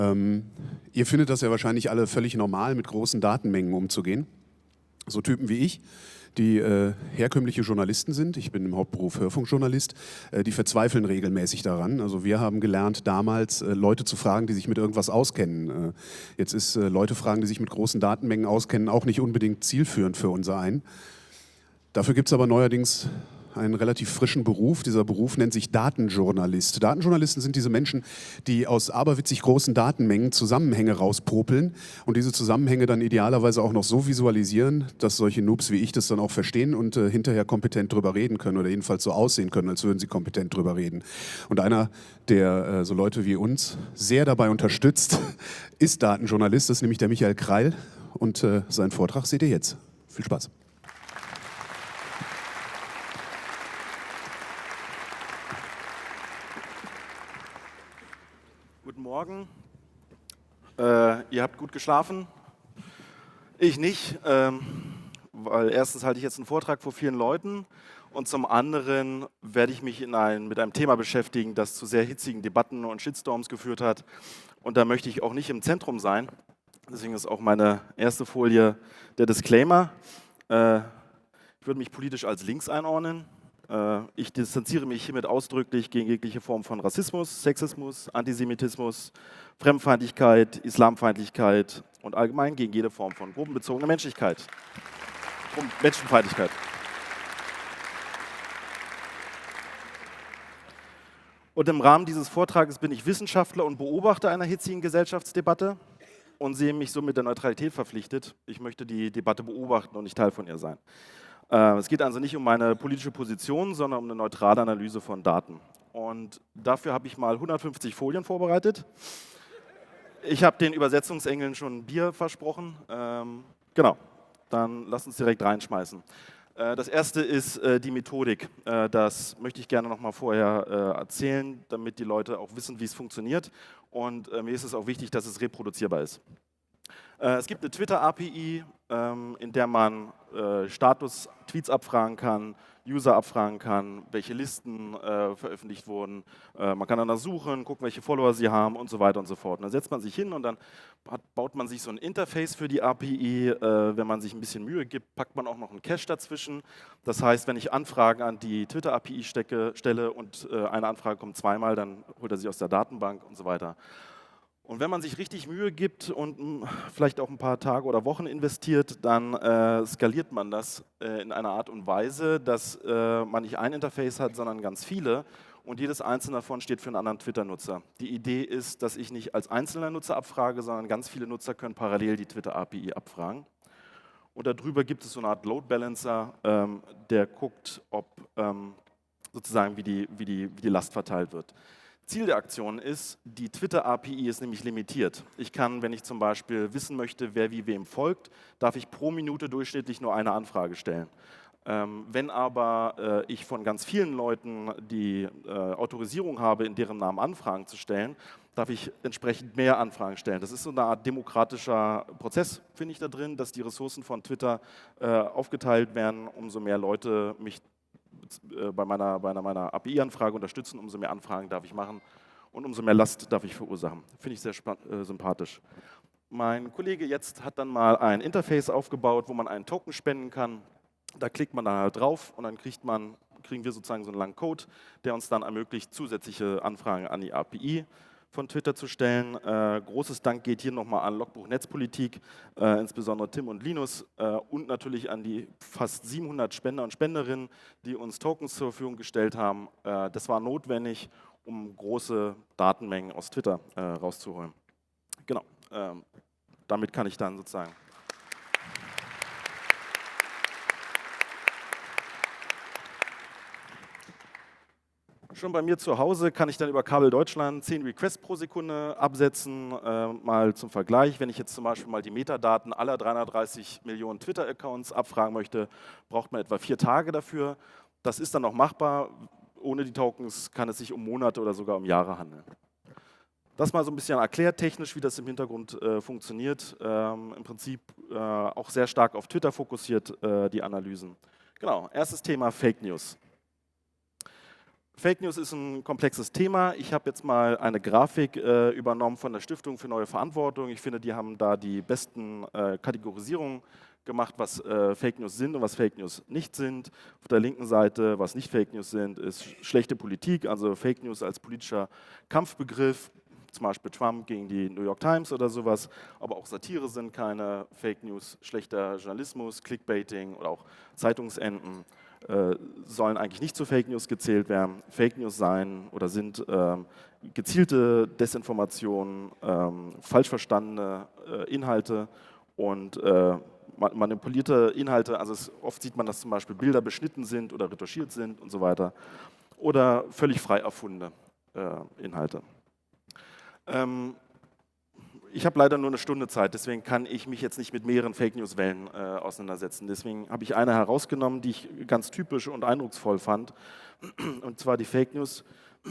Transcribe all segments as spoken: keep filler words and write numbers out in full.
Ähm, ihr findet das ja wahrscheinlich alle völlig normal, mit großen Datenmengen umzugehen. So Typen wie ich, die äh, herkömmliche Journalisten sind, ich bin im Hauptberuf Hörfunkjournalist, äh, die verzweifeln regelmäßig daran. Also wir haben gelernt, damals äh, Leute zu fragen, die sich mit irgendwas auskennen. Äh, jetzt ist äh, Leute fragen, die sich mit großen Datenmengen auskennen, auch nicht unbedingt zielführend für unser ein. Dafür gibt es aber neuerdings einen relativ frischen Beruf. Dieser Beruf nennt sich Datenjournalist. Datenjournalisten sind diese Menschen, die aus aberwitzig großen Datenmengen Zusammenhänge rauspopeln und diese Zusammenhänge dann idealerweise auch noch so visualisieren, dass solche Noobs wie ich das dann auch verstehen und äh, hinterher kompetent drüber reden können oder jedenfalls so aussehen können, als würden sie kompetent drüber reden. Und einer, der äh, so Leute wie uns sehr dabei unterstützt, ist Datenjournalist, das ist nämlich der Michael Kreil und äh, seinen Vortrag seht ihr jetzt. Viel Spaß. Guten Morgen. Äh, ihr habt gut geschlafen. Ich nicht, ähm, weil erstens halte ich jetzt einen Vortrag vor vielen Leuten und zum anderen werde ich mich in ein, mit einem Thema beschäftigen, das zu sehr hitzigen Debatten und Shitstorms geführt hat. Und da möchte ich auch nicht im Zentrum sein. Deswegen ist auch meine erste Folie der Disclaimer. Äh, ich würde mich politisch als links einordnen. Ich distanziere mich hiermit ausdrücklich gegen jegliche Form von Rassismus, Sexismus, Antisemitismus, Fremdenfeindlichkeit, Islamfeindlichkeit und allgemein gegen jede Form von gruppenbezogener Menschlichkeit. Menschenfeindlichkeit. Und im Rahmen dieses Vortrages bin ich Wissenschaftler und Beobachter einer hitzigen Gesellschaftsdebatte und sehe mich somit der Neutralität verpflichtet. Ich möchte die Debatte beobachten und nicht Teil von ihr sein. Es geht also nicht um meine politische Position, sondern um eine neutrale Analyse von Daten. Und dafür habe ich mal hundertfünfzig Folien vorbereitet. Ich habe den Übersetzungsengeln schon Bier versprochen. Ähm, genau, dann lasst uns direkt reinschmeißen. Äh, das erste ist äh, die Methodik. Äh, das möchte ich gerne noch mal vorher äh, erzählen, damit die Leute auch wissen, wie es funktioniert. Und äh, mir ist es auch wichtig, dass es reproduzierbar ist. Es gibt eine Twitter-A P I, in der man Status-Tweets abfragen kann, User abfragen kann, welche Listen veröffentlicht wurden. Man kann danach suchen, gucken, welche Follower sie haben und so weiter und so fort. Und dann setzt man sich hin und dann baut man sich so ein Interface für die A P I. Wenn man sich ein bisschen Mühe gibt, packt man auch noch einen Cache dazwischen. Das heißt, wenn ich Anfragen an die Twitter-A P I stecke, stelle und eine Anfrage kommt zweimal, dann holt er sie aus der Datenbank und so weiter. Und wenn man sich richtig Mühe gibt und mh, vielleicht auch ein paar Tage oder Wochen investiert, dann äh, skaliert man das äh, in einer Art und Weise, dass äh, man nicht ein Interface hat, sondern ganz viele. Und jedes einzelne davon steht für einen anderen Twitter-Nutzer. Die Idee ist, dass ich nicht als einzelner Nutzer abfrage, sondern ganz viele Nutzer können parallel die Twitter-A P I abfragen. Und darüber gibt es so eine Art Load Balancer, ähm, der guckt, ob ähm, sozusagen wie die, wie, die, wie die Last verteilt wird. Ziel der Aktion ist, die Twitter-A P I ist nämlich limitiert. Ich kann, wenn ich zum Beispiel wissen möchte, wer wie wem folgt, darf ich pro Minute durchschnittlich nur eine Anfrage stellen. Ähm, wenn aber äh, ich von ganz vielen Leuten die äh, Autorisierung habe, in deren Namen Anfragen zu stellen, darf ich entsprechend mehr Anfragen stellen. Das ist so eine Art demokratischer Prozess, finde ich da drin, dass die Ressourcen von Twitter äh, aufgeteilt werden, umso mehr Leute mich bei meiner, bei meiner A P I-Anfrage unterstützen, umso mehr Anfragen darf ich machen und umso mehr Last darf ich verursachen. Finde ich sehr äh, sympathisch. Mein Kollege jetzt hat dann mal ein Interface aufgebaut, wo man einen Token spenden kann. Da klickt man dann halt drauf und dann kriegt man, kriegen wir sozusagen so einen langen Code, der uns dann ermöglicht, zusätzliche Anfragen an die A P I von Twitter zu stellen. Äh, großes Dank geht hier nochmal an Logbuch Netzpolitik, äh, insbesondere Tim und Linus äh, und natürlich an die fast siebenhundert Spender und Spenderinnen, die uns Tokens zur Verfügung gestellt haben. Äh, das war notwendig, um große Datenmengen aus Twitter äh, rauszuholen. Genau, äh, damit kann ich dann sozusagen... Schon bei mir zu Hause kann ich dann über Kabel Deutschland zehn Requests pro Sekunde absetzen. Äh, mal zum Vergleich, wenn ich jetzt zum Beispiel mal die Metadaten aller dreihundertdreißig Millionen Twitter-Accounts abfragen möchte, braucht man etwa vier Tage dafür. Das ist dann auch machbar. Ohne die Tokens kann es sich um Monate oder sogar um Jahre handeln. Das mal so ein bisschen erklärt technisch, wie das im Hintergrund äh, funktioniert. Ähm, Im Prinzip äh, auch sehr stark auf Twitter fokussiert, äh, die Analysen. Genau, erstes Thema Fake News. Fake News ist ein komplexes Thema. Ich habe jetzt mal eine Grafik äh, übernommen von der Stiftung für neue Verantwortung. Ich finde, die haben da die besten äh, Kategorisierungen gemacht, was äh, Fake News sind und was Fake News nicht sind. Auf der linken Seite, was nicht Fake News sind, ist schlechte Politik, also Fake News als politischer Kampfbegriff, zum Beispiel Trump gegen die New York Times oder sowas, aber auch Satire sind keine Fake News, schlechter Journalismus, Clickbaiting oder auch Zeitungsenden äh, sollen eigentlich nicht zu Fake News gezählt werden. Fake News sein oder sind ähm, gezielte Desinformationen, ähm, falsch verstandene äh, Inhalte und äh, manipulierte Inhalte, also es, oft sieht man, dass zum Beispiel Bilder beschnitten sind oder retuschiert sind und so weiter, oder völlig frei erfundene äh, Inhalte. Ähm, ich habe leider nur eine Stunde Zeit, deswegen kann ich mich jetzt nicht mit mehreren Fake-News-Wellen äh, auseinandersetzen. Deswegen habe ich eine herausgenommen, die ich ganz typisch und eindrucksvoll fand, und zwar die Fake News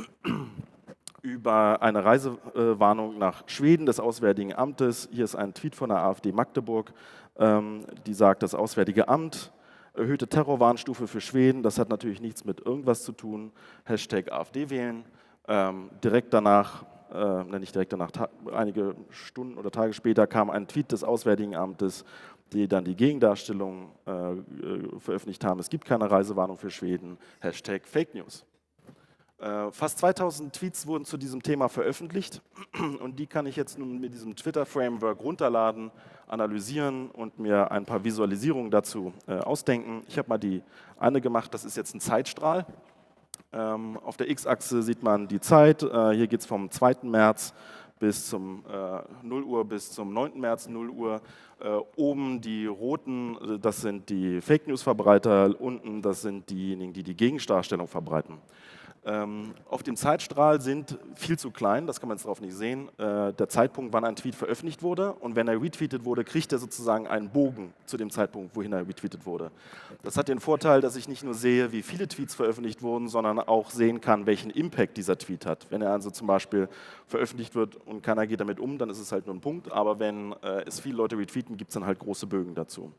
über eine Reisewarnung nach Schweden des Auswärtigen Amtes. Hier ist ein Tweet von der AfD Magdeburg, ähm, die sagt, das Auswärtige Amt erhöhte Terrorwarnstufe für Schweden. Das hat natürlich nichts mit irgendwas zu tun. Hashtag AfD wählen. Ähm, direkt danach, äh, nicht direkt danach, einige Stunden oder Tage später kam ein Tweet des Auswärtigen Amtes, die dann die Gegendarstellung äh, veröffentlicht haben. Es gibt keine Reisewarnung für Schweden. Hashtag Fake News. Fast zweitausend Tweets wurden zu diesem Thema veröffentlicht und die kann ich jetzt nun mit diesem Twitter-Framework runterladen, analysieren und mir ein paar Visualisierungen dazu äh, ausdenken. Ich habe mal die eine gemacht, das ist jetzt ein Zeitstrahl. Ähm, auf der X-Achse sieht man die Zeit, äh, hier geht es vom zweiten März bis zum äh, null Uhr bis zum neunten März null Uhr. Äh, oben die roten, das sind die Fake-News-Verbreiter, unten das sind diejenigen, die die Gegendarstellung verbreiten. Ähm, auf dem Zeitstrahl sind viel zu klein, das kann man jetzt drauf nicht sehen, äh, der Zeitpunkt, wann ein Tweet veröffentlicht wurde, und wenn er retweetet wurde, kriegt er sozusagen einen Bogen zu dem Zeitpunkt, wohin er retweetet wurde. Das hat den Vorteil, dass ich nicht nur sehe, wie viele Tweets veröffentlicht wurden, sondern auch sehen kann, welchen Impact dieser Tweet hat. Wenn er also zum Beispiel veröffentlicht wird und keiner geht damit um, dann ist es halt nur ein Punkt, aber wenn äh, es viele Leute retweeten, gibt es dann halt große Bögen dazu.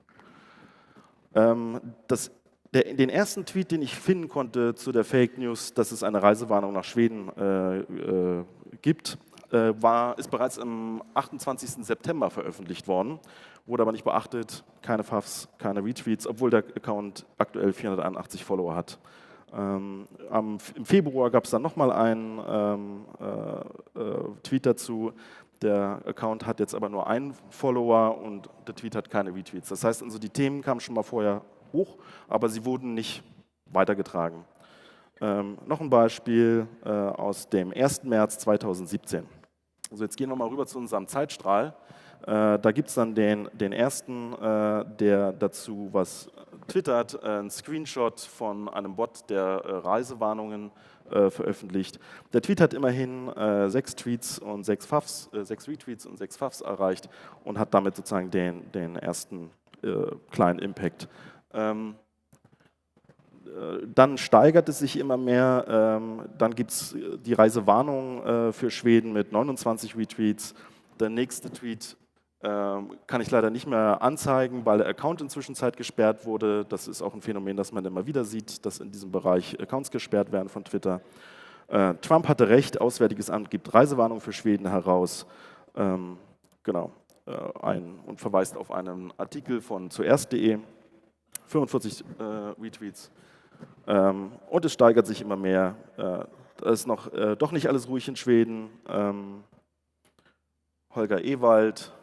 Ähm, das Der, den ersten Tweet, den ich finden konnte zu der Fake News, dass es eine Reisewarnung nach Schweden äh, äh, gibt, äh, war, ist bereits am achtundzwanzigsten September veröffentlicht worden, wurde aber nicht beachtet, keine Pfaffs, keine Retweets, obwohl der Account aktuell vierhunderteinundachtzig Follower hat. Ähm, am, Im Februar gab es dann nochmal einen ähm, äh, äh, Tweet dazu. Der Account hat jetzt aber nur einen Follower und der Tweet hat keine Retweets. Das heißt also, die Themen kamen schon mal vorher hoch, aber sie wurden nicht weitergetragen. Ähm, noch ein Beispiel äh, aus dem ersten März zweitausendsiebzehn. Also jetzt gehen wir mal rüber zu unserem Zeitstrahl. Äh, da gibt es dann den, den ersten, äh, der dazu was twittert, äh, ein Screenshot von einem Bot, der äh, Reisewarnungen äh, veröffentlicht. Der Tweet hat immerhin äh, sechs Tweets und sechs Pfaffs, äh, sechs Retweets und sechs Pfaffs erreicht und hat damit sozusagen den, den ersten äh, kleinen Impact. Ähm, äh, dann steigert es sich immer mehr, ähm, dann gibt es die Reisewarnung äh, für Schweden mit neunundzwanzig Retweets. Der nächste Tweet ähm, kann ich leider nicht mehr anzeigen, weil der Account inzwischen Zeit gesperrt wurde. Das ist auch ein Phänomen, das man immer wieder sieht, dass in diesem Bereich Accounts gesperrt werden von Twitter. Äh, Trump hatte recht, Auswärtiges Amt gibt Reisewarnung für Schweden heraus. Ähm, genau, äh, ein, und verweist auf einen Artikel von zuerst punkt de. fünfundvierzig äh, Retweets ähm, und es steigert sich immer mehr. Äh, da ist noch äh, doch nicht alles ruhig in Schweden. Ähm, Holger Ewald,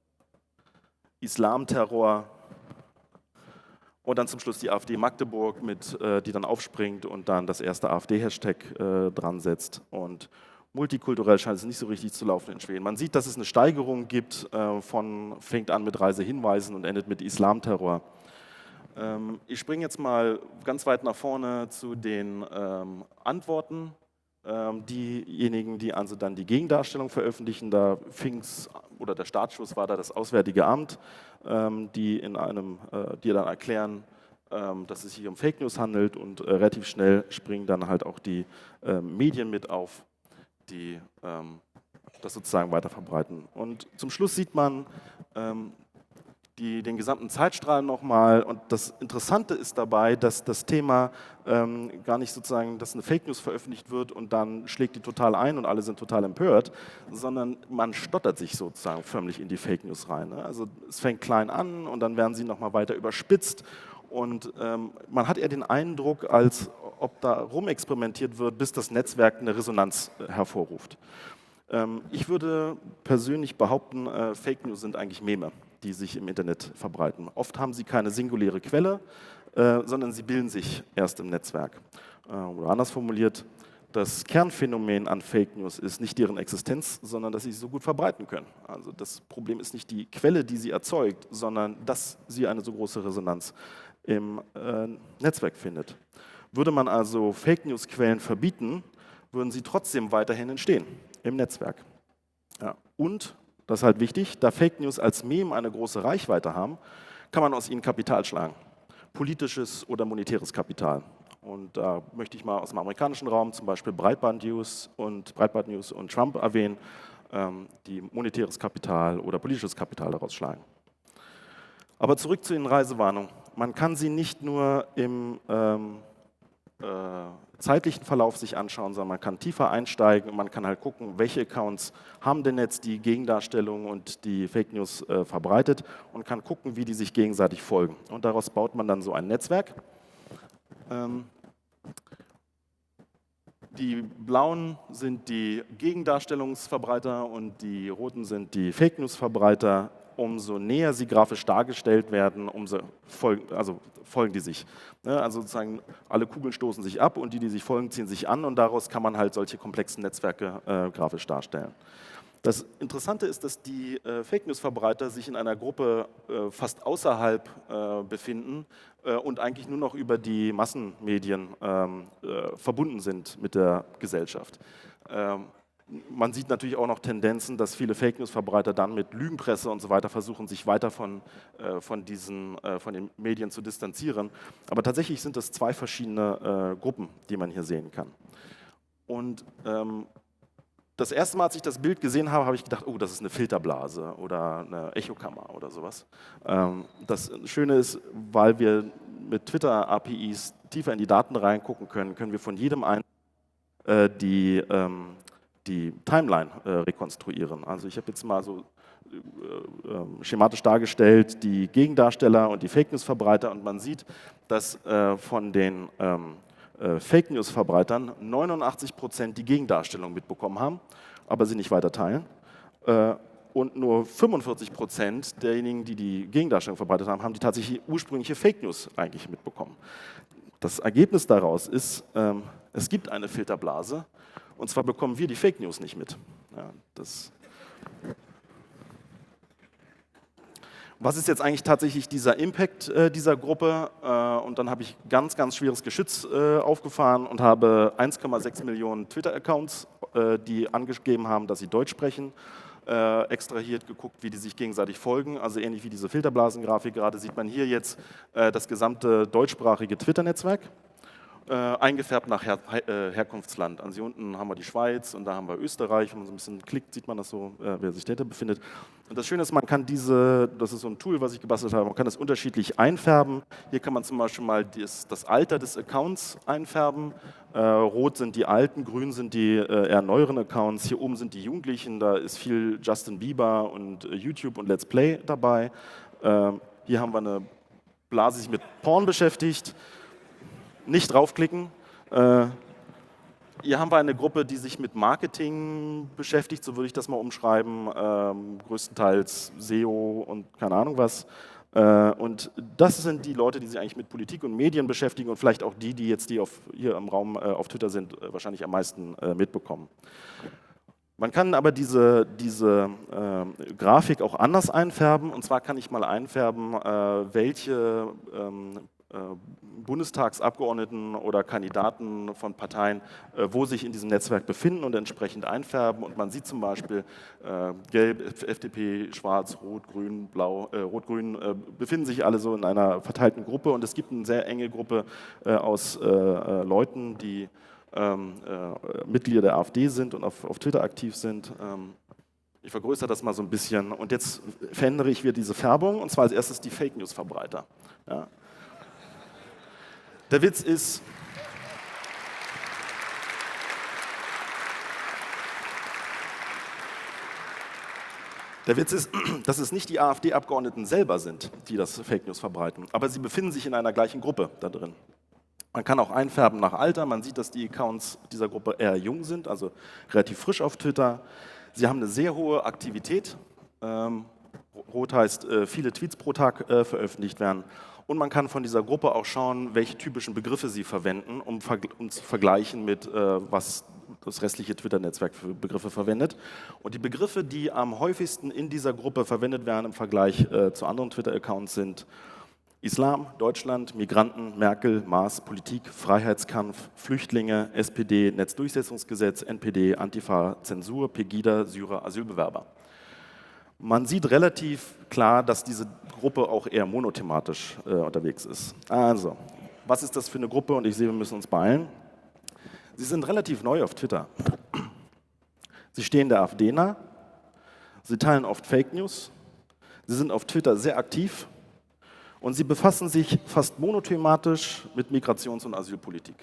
Islamterror und dann zum Schluss die AfD Magdeburg, mit, äh, die dann aufspringt und dann das erste AfD-Hashtag äh, dran setzt. Und multikulturell scheint es nicht so richtig zu laufen in Schweden. Man sieht, dass es eine Steigerung gibt, äh, von, fängt an mit Reisehinweisen und endet mit Islamterror. Ich springe jetzt mal ganz weit nach vorne zu den ähm, Antworten. Ähm, diejenigen, die also dann die Gegendarstellung veröffentlichen, da fing's, oder der Startschuss war da das Auswärtige Amt, ähm, die in einem, äh, die dann erklären, ähm, dass es sich um Fake News handelt, und äh, relativ schnell springen dann halt auch die äh, Medien mit auf, die ähm, das sozusagen weiter verbreiten. Und zum Schluss sieht man, ähm, die, den gesamten Zeitstrahl nochmal. Und das Interessante ist dabei, dass das Thema ähm, gar nicht sozusagen, dass eine Fake News veröffentlicht wird und dann schlägt die total ein und alle sind total empört, sondern man stottert sich sozusagen förmlich in die Fake News rein. Ne? Also es fängt klein an und dann werden sie nochmal weiter überspitzt. Und ähm, man hat eher den Eindruck, als ob da rumexperimentiert wird, bis das Netzwerk eine Resonanz äh, hervorruft. Ähm, ich würde persönlich behaupten, äh, Fake News sind eigentlich Meme, die sich im Internet verbreiten. Oft haben sie keine singuläre Quelle, äh, sondern sie bilden sich erst im Netzwerk. Äh, oder anders formuliert, das Kernphänomen an Fake News ist nicht deren Existenz, sondern dass sie sich so gut verbreiten können. Also das Problem ist nicht die Quelle, die sie erzeugt, sondern dass sie eine so große Resonanz im äh, Netzwerk findet. Würde man also Fake News-Quellen verbieten, würden sie trotzdem weiterhin entstehen im Netzwerk. Ja. Und, das ist halt wichtig, da Fake News als Meme eine große Reichweite haben, kann man aus ihnen Kapital schlagen. Politisches oder monetäres Kapital. Und da möchte ich mal aus dem amerikanischen Raum zum Beispiel Breitbart News und, Breitbart News und Trump erwähnen, ähm, die monetäres Kapital oder politisches Kapital daraus schlagen. Aber zurück zu den Reisewarnungen. Man kann sie nicht nur im ähm, äh, zeitlichen Verlauf sich anschauen, sondern man kann tiefer einsteigen und man kann halt gucken, welche Accounts haben denn jetzt die Gegendarstellung und die Fake News äh, verbreitet und kann gucken, wie die sich gegenseitig folgen. Und daraus baut man dann so ein Netzwerk. Ähm, die blauen sind die Gegendarstellungsverbreiter und die roten sind die Fake News-Verbreiter. Umso näher sie grafisch dargestellt werden, umso folgen, also folgen die sich. Also sozusagen alle Kugeln stoßen sich ab und die, die sich folgen, ziehen sich an und daraus kann man halt solche komplexen Netzwerke äh, grafisch darstellen. Das Interessante ist, dass die äh, Fake News-Verbreiter sich in einer Gruppe äh, fast außerhalb äh, befinden äh, und eigentlich nur noch über die Massenmedien ähm, äh, verbunden sind mit der Gesellschaft. Ähm, Man sieht natürlich auch noch Tendenzen, dass viele Fake News-Verbreiter dann mit Lügenpresse und so weiter versuchen, sich weiter von, äh, von, diesen, äh, von den Medien zu distanzieren. Aber tatsächlich sind es zwei verschiedene äh, Gruppen, die man hier sehen kann. Und ähm, das erste Mal, als ich das Bild gesehen habe, habe ich gedacht, oh, das ist eine Filterblase oder eine Echokammer oder sowas. Ähm, das Schöne ist, weil wir mit Twitter-A P Is tiefer in die Daten reingucken können, können wir von jedem einen äh, die ähm, die Timeline äh, rekonstruieren. Also ich habe jetzt mal so äh, äh, schematisch dargestellt die Gegendarsteller und die Fake News-Verbreiter und man sieht, dass äh, von den ähm, äh, Fake News-Verbreitern neunundachtzig Prozent die Gegendarstellung mitbekommen haben, aber sie nicht weiter teilen. Äh, und nur fünfundvierzig Prozent derjenigen, die die Gegendarstellung verbreitet haben, haben die tatsächlich ursprüngliche Fake News eigentlich mitbekommen. Das Ergebnis daraus ist, ähm, es gibt eine Filterblase, und zwar bekommen wir die Fake News nicht mit. Ja, das Was ist jetzt eigentlich tatsächlich dieser Impact äh, dieser Gruppe? Äh, und dann habe ich ganz, ganz schweres Geschütz äh, aufgefahren und habe eins Komma sechs Millionen Twitter-Accounts, äh, die angegeben haben, dass sie Deutsch sprechen, äh, extrahiert, geguckt, wie die sich gegenseitig folgen. Also ähnlich wie diese Filterblasengrafik gerade sieht man hier jetzt äh, das gesamte deutschsprachige Twitter-Netzwerk. Äh, eingefärbt nach Her äh, Herkunftsland. Also hier unten haben wir die Schweiz und da haben wir Österreich. Wenn man so ein bisschen klickt, sieht man das so, äh, wer sich dahinter befindet. Und das Schöne ist, man kann diese, das ist so ein Tool, was ich gebastelt habe, man kann das unterschiedlich einfärben. Hier kann man zum Beispiel mal das, das Alter des Accounts einfärben. Äh, rot sind die alten, grün sind die äh, eher neueren Accounts. Hier oben sind die Jugendlichen, da ist viel Justin Bieber und äh, YouTube und Let's Play dabei. Äh, hier haben wir eine Blase, die sich mit Porn beschäftigt. Nicht draufklicken. Äh, hier haben wir eine Gruppe, die sich mit Marketing beschäftigt, so würde ich das mal umschreiben, ähm, größtenteils S E O und keine Ahnung was. Äh, und das sind die Leute, die sich eigentlich mit Politik und Medien beschäftigen und vielleicht auch die, die jetzt die auf, hier im Raum äh, auf Twitter sind, äh, wahrscheinlich am meisten äh, mitbekommen. Man kann aber diese, diese äh, Grafik auch anders einfärben, und zwar kann ich mal einfärben, äh, welche ähm, Bundestagsabgeordneten oder Kandidaten von Parteien, wo sich in diesem Netzwerk befinden und entsprechend einfärben. Und man sieht zum Beispiel äh, Gelb, F D P, Schwarz, Rot, Grün, Blau, äh, Rot-Grün äh, befinden sich alle so in einer verteilten Gruppe. Und es gibt eine sehr enge Gruppe äh, aus äh, äh, Leuten, die ähm, äh, Mitglieder der AfD sind und auf, auf Twitter aktiv sind. Ähm, Ich vergrößere das mal so ein bisschen und jetzt verändere ich wieder diese Färbung, und zwar als erstes die Fake News Verbreiter. Ja. Der Witz ist, Der Witz ist, dass es nicht die AfD-Abgeordneten selber sind, die das Fake News verbreiten, aber sie befinden sich in einer gleichen Gruppe da drin. Man kann auch einfärben nach Alter, man sieht, dass die Accounts dieser Gruppe eher jung sind, also relativ frisch auf Twitter. Sie haben eine sehr hohe Aktivität, ähm, rot heißt, äh, viele Tweets pro Tag äh, veröffentlicht werden. Und man kann von dieser Gruppe auch schauen, welche typischen Begriffe sie verwenden, um, um zu vergleichen mit, äh, was das restliche Twitter-Netzwerk für Begriffe verwendet. Und die Begriffe, die am häufigsten in dieser Gruppe verwendet werden im Vergleich äh, zu anderen Twitter-Accounts, sind Islam, Deutschland, Migranten, Merkel, Maas, Politik, Freiheitskampf, Flüchtlinge, S P D, Netzdurchsetzungsgesetz, N P D, Antifa, Zensur, Pegida, Syrer, Asylbewerber. Man sieht relativ klar, dass diese Gruppe auch eher monothematisch äh, unterwegs ist. Also, was ist das für eine Gruppe? Und ich sehe, wir müssen uns beeilen. Sie sind relativ neu auf Twitter. Sie stehen der AfD nah, sie teilen oft Fake News, sie sind auf Twitter sehr aktiv und sie befassen sich fast monothematisch mit Migrations- und Asylpolitik.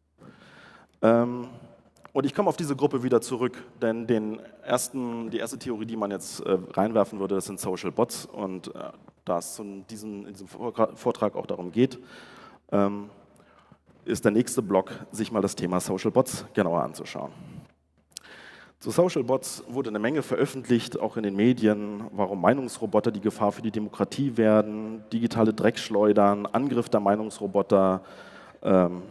Ähm, und ich komme auf diese Gruppe wieder zurück, denn den ersten, die erste Theorie, die man jetzt äh, reinwerfen würde, das sind Social Bots, und äh, da es in diesem, in diesem Vortrag auch darum geht, ähm, ist der nächste Block, sich mal das Thema Social Bots genauer anzuschauen. Zu Social Bots wurde eine Menge veröffentlicht, auch in den Medien, warum Meinungsroboter die Gefahr für die Demokratie werden, digitale Dreckschleudern, Angriff der Meinungsroboter. Ähm,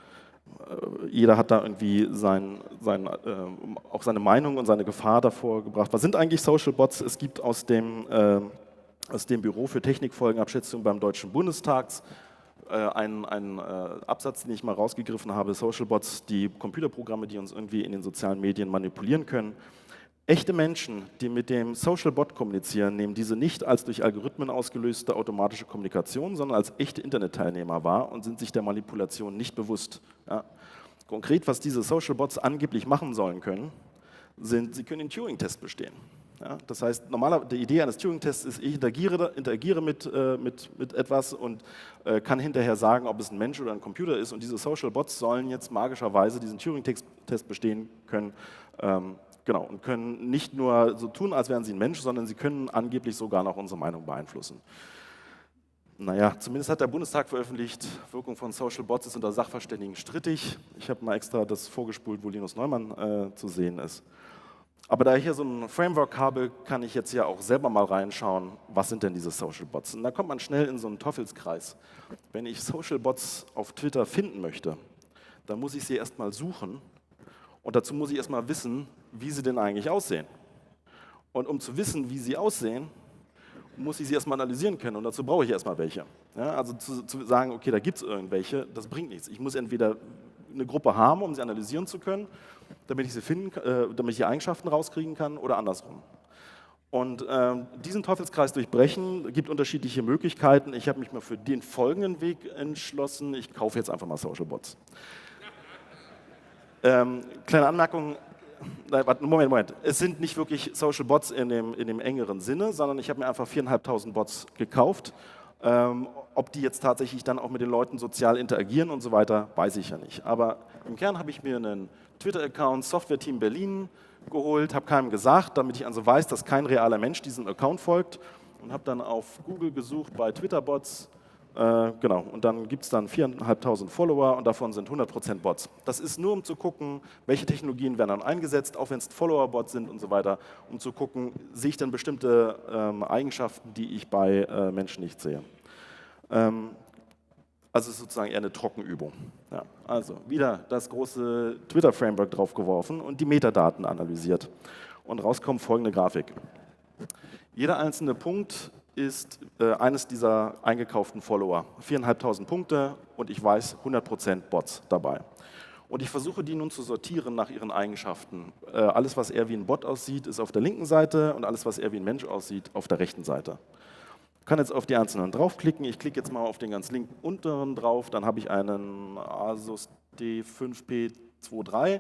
jeder hat da irgendwie sein, sein, äh, auch seine Meinung und seine Gefahr davor gebracht. Was sind eigentlich Social Bots? Es gibt aus dem, äh, aus dem Büro für Technikfolgenabschätzung beim Deutschen Bundestag Ein, ein äh, Absatz, den ich mal rausgegriffen habe: Social Bots, die Computerprogramme, die uns irgendwie in den sozialen Medien manipulieren können. Echte Menschen, die mit dem Social Bot kommunizieren, nehmen diese nicht als durch Algorithmen ausgelöste automatische Kommunikation, sondern als echte Internetteilnehmer wahr und sind sich der Manipulation nicht bewusst. Ja. Konkret, was diese Social Bots angeblich machen sollen können, sind, sie können den Turing-Test bestehen. Ja, das heißt, normalerweise die Idee eines Turing-Tests ist, ich interagiere, interagiere mit, äh, mit, mit etwas und äh, kann hinterher sagen, ob es ein Mensch oder ein Computer ist. Und diese Social Bots sollen jetzt magischerweise diesen Turing-Test bestehen können. Ähm, genau, und können nicht nur so tun, als wären sie ein Mensch, sondern sie können angeblich sogar noch unsere Meinung beeinflussen. Naja, zumindest hat der Bundestag veröffentlicht, Wirkung von Social Bots ist unter Sachverständigen strittig. Ich habe mal extra das vorgespult, wo Linus Neumann äh, zu sehen ist. Aber da ich hier so ein Framework habe, kann ich jetzt ja auch selber mal reinschauen, was sind denn diese Social Bots? Und da kommt man schnell in so einen Teufelskreis. Wenn ich Social Bots auf Twitter finden möchte, dann muss ich sie erstmal suchen und dazu muss ich erstmal wissen, wie sie denn eigentlich aussehen. Und um zu wissen, wie sie aussehen, muss ich sie erstmal analysieren können und dazu brauche ich erstmal welche. Ja, also zu, zu sagen, okay, da gibt es irgendwelche, das bringt nichts. Ich muss entweder eine Gruppe haben, um sie analysieren zu können, damit ich sie finden, äh, damit ich die Eigenschaften rauskriegen kann, oder andersrum. Und äh, diesen Teufelskreis durchbrechen gibt unterschiedliche Möglichkeiten. Ich habe mich mal für den folgenden Weg entschlossen. Ich kaufe jetzt einfach mal Social Bots. ähm, kleine Anmerkung. Nein, warte, Moment, Moment. Es sind nicht wirklich Social Bots in dem, in dem engeren Sinne, sondern ich habe mir einfach viertausendfünfhundert Bots gekauft. Ähm, ob die jetzt tatsächlich dann auch mit den Leuten sozial interagieren und so weiter, weiß ich ja nicht. Aber im Kern habe ich mir einen Twitter-Account Software Team Berlin geholt, habe keinem gesagt, damit ich also weiß, dass kein realer Mensch diesem Account folgt, und habe dann auf Google gesucht bei Twitter-Bots. Äh, genau, und dann gibt es dann viertausendfünfhundert Follower und davon sind hundert Prozent Bots. Das ist nur, um zu gucken, welche Technologien werden dann eingesetzt, auch wenn es Follower-Bots sind und so weiter, um zu gucken, sehe ich dann bestimmte ähm, Eigenschaften, die ich bei äh, Menschen nicht sehe. Ähm, also es ist sozusagen eher eine Trockenübung. Ja, also wieder das große Twitter-Framework draufgeworfen und die Metadaten analysiert. Und rauskommt folgende Grafik. Jeder einzelne Punkt ist äh, eines dieser eingekauften Follower. viertausendfünfhundert Punkte und ich weiß, hundert Prozent Bots dabei. Und ich versuche die nun zu sortieren nach ihren Eigenschaften. Äh, alles, was eher wie ein Bot aussieht, ist auf der linken Seite und alles, was eher wie ein Mensch aussieht, auf der rechten Seite. Ich kann jetzt auf die einzelnen draufklicken. Ich klicke jetzt mal auf den ganz linken unteren drauf. Dann habe ich einen Asus D fünf P drei.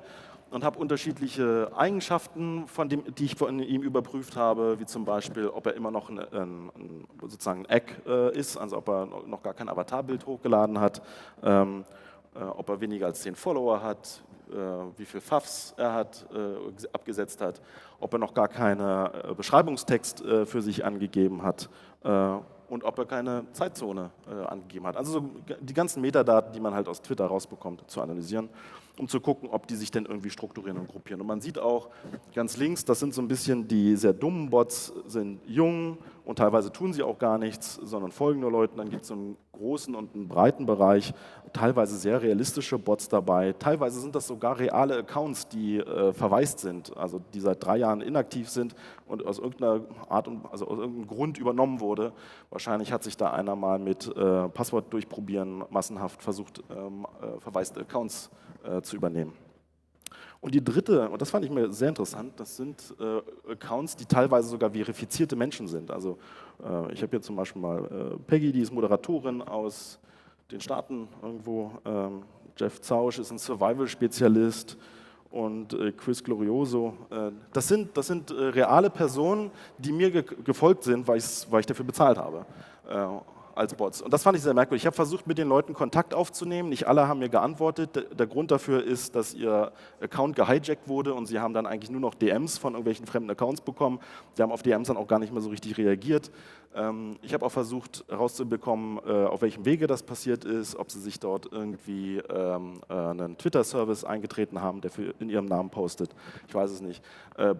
und habe unterschiedliche Eigenschaften, von dem, die ich von ihm überprüft habe, wie zum Beispiel, ob er immer noch ein, ein, ein, sozusagen ein Egg äh, ist, also ob er noch gar kein Avatarbild hochgeladen hat, ähm, äh, ob er weniger als zehn Follower hat, äh, wie viel Fuffs er hat, äh, abgesetzt hat, ob er noch gar keinen äh, Beschreibungstext äh, für sich angegeben hat äh, und ob er keine Zeitzone äh, angegeben hat. Also so die ganzen Metadaten, die man halt aus Twitter rausbekommt, zu analysieren, um zu gucken, ob die sich denn irgendwie strukturieren und gruppieren. Und man sieht auch ganz links, das sind so ein bisschen die sehr dummen Bots, sind jung und teilweise tun sie auch gar nichts, sondern folgen nur Leuten. Dann gibt es so einen großen und einen breiten Bereich, teilweise sehr realistische Bots dabei. Teilweise sind das sogar reale Accounts, die äh, verwaist sind, also die seit drei Jahren inaktiv sind und aus irgendeiner Art und also aus irgendeinem Grund übernommen wurde. Wahrscheinlich hat sich da einer mal mit äh, Passwort durchprobieren massenhaft versucht, ähm, äh, verwaiste Accounts äh, zu übernehmen. Und die dritte, und das fand ich mir sehr interessant, das sind äh, Accounts, die teilweise sogar verifizierte Menschen sind. Also äh, ich habe hier zum Beispiel mal äh, Peggy, die ist Moderatorin aus den Staaten irgendwo. Ähm, Jeff Zausch ist ein Survival-Spezialist und äh, Chris Glorioso. Äh, das sind, das sind äh, reale Personen, die mir ge gefolgt sind, weil, weil ich dafür bezahlt habe. Äh, als Bots. Und das fand ich sehr merkwürdig. Ich habe versucht, mit den Leuten Kontakt aufzunehmen. Nicht alle haben mir geantwortet. Der Grund dafür ist, dass ihr Account gehijackt wurde und sie haben dann eigentlich nur noch D Ms von irgendwelchen fremden Accounts bekommen. Sie haben auf D Ms dann auch gar nicht mehr so richtig reagiert. Ich habe auch versucht herauszubekommen, auf welchem Wege das passiert ist, ob sie sich dort irgendwie einen Twitter-Service eingetreten haben, der für in ihrem Namen postet. Ich weiß es nicht.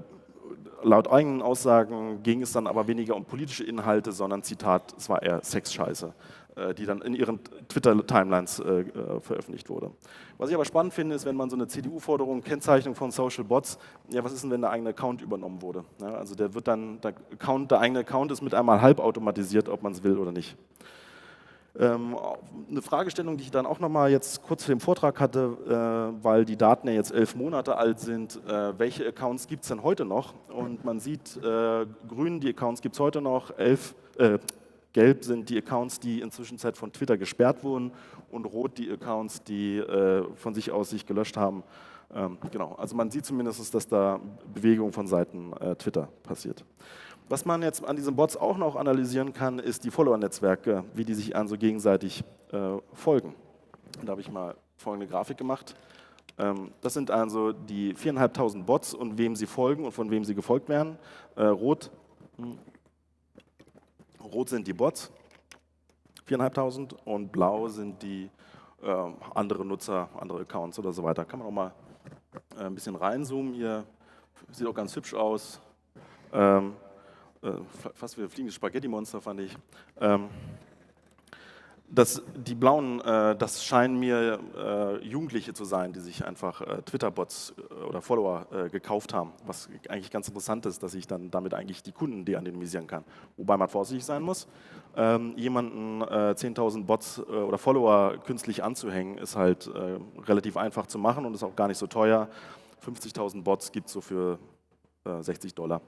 Laut eigenen Aussagen ging es dann aber weniger um politische Inhalte, sondern, Zitat, es war eher Sexscheiße, äh, die dann in ihren Twitter-Timelines äh, äh, veröffentlicht wurde. Was ich aber spannend finde, ist, wenn man so eine C D U-Forderung, Kennzeichnung von Social Bots, ja, was ist denn, wenn der eigene Account übernommen wurde? Ja, also der wird dann, der, Account, der eigene Account ist mit einmal halbautomatisiert, ob man es will oder nicht. Ähm, eine Fragestellung, die ich dann auch nochmal jetzt kurz vor dem Vortrag hatte, äh, weil die Daten ja jetzt elf Monate alt sind, äh, welche Accounts gibt es denn heute noch? Und man sieht, äh, grün, die Accounts gibt es heute noch, elf, äh, gelb sind die Accounts, die inzwischen von Twitter gesperrt wurden und rot die Accounts, die äh, von sich aus sich gelöscht haben. Ähm, genau, also man sieht zumindest, dass da Bewegung von Seiten äh, Twitter passiert. Was man jetzt an diesen Bots auch noch analysieren kann, ist die Follower-Netzwerke, wie die sich also gegenseitig äh, folgen. Und da habe ich mal folgende Grafik gemacht. Ähm, das sind also die viertausendfünfhundert Bots und wem sie folgen und von wem sie gefolgt werden. Äh, rot, hm, rot sind die Bots, viertausendfünfhundert, und blau sind die äh, andere Nutzer, andere Accounts oder so weiter. Kann man auch mal äh, ein bisschen reinzoomen hier. Sieht auch ganz hübsch aus. Ähm, fast wie ein fliegendes Spaghetti-Monster, fand ich. Ähm, das, die blauen, äh, das scheinen mir äh, Jugendliche zu sein, die sich einfach äh, Twitter-Bots äh, oder Follower äh, gekauft haben, was eigentlich ganz interessant ist, dass ich dann damit eigentlich die Kunden de-anonymisieren kann. Wobei man vorsichtig sein muss. Ähm, jemanden äh, zehntausend Bots äh, oder Follower künstlich anzuhängen, ist halt äh, relativ einfach zu machen und ist auch gar nicht so teuer. fünfzigtausend Bots gibt es so für äh, sechzig Dollar.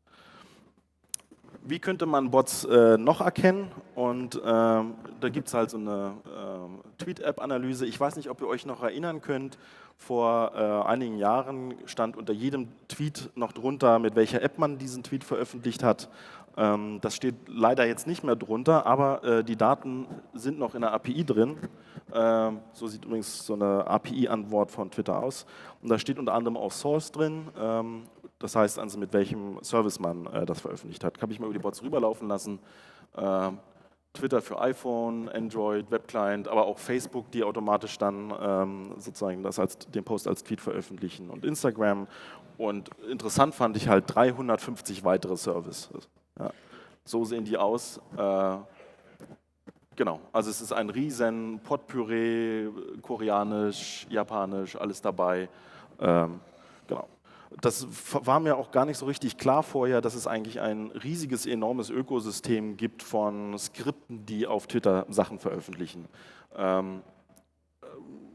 Wie könnte man Bots äh, noch erkennen? Und ähm, da gibt es halt so eine äh, Tweet-App-Analyse. Ich weiß nicht, ob ihr euch noch erinnern könnt, vor äh, einigen Jahren stand unter jedem Tweet noch drunter, mit welcher App man diesen Tweet veröffentlicht hat. Ähm, das steht leider jetzt nicht mehr drunter, aber äh, die Daten sind noch in der A P I drin. Ähm, so sieht übrigens so eine A P I-Antwort von Twitter aus. Und da steht unter anderem auch Source drin. Ähm, Das heißt also, mit welchem Service man äh, das veröffentlicht hat. Habe ich mal über die Bots rüberlaufen lassen. Äh, Twitter für iPhone, Android, Webclient, aber auch Facebook, die automatisch dann ähm, sozusagen das als, den Post als Tweet veröffentlichen, und Instagram. Und interessant fand ich halt dreihundertfünfzig weitere Services. Ja. So sehen die aus. Äh, genau, also es ist ein riesen Potpüree, koreanisch, japanisch, alles dabei. Ähm, genau. Das war mir auch gar nicht so richtig klar vorher, dass es eigentlich ein riesiges, enormes Ökosystem gibt von Skripten, die auf Twitter Sachen veröffentlichen. Ähm,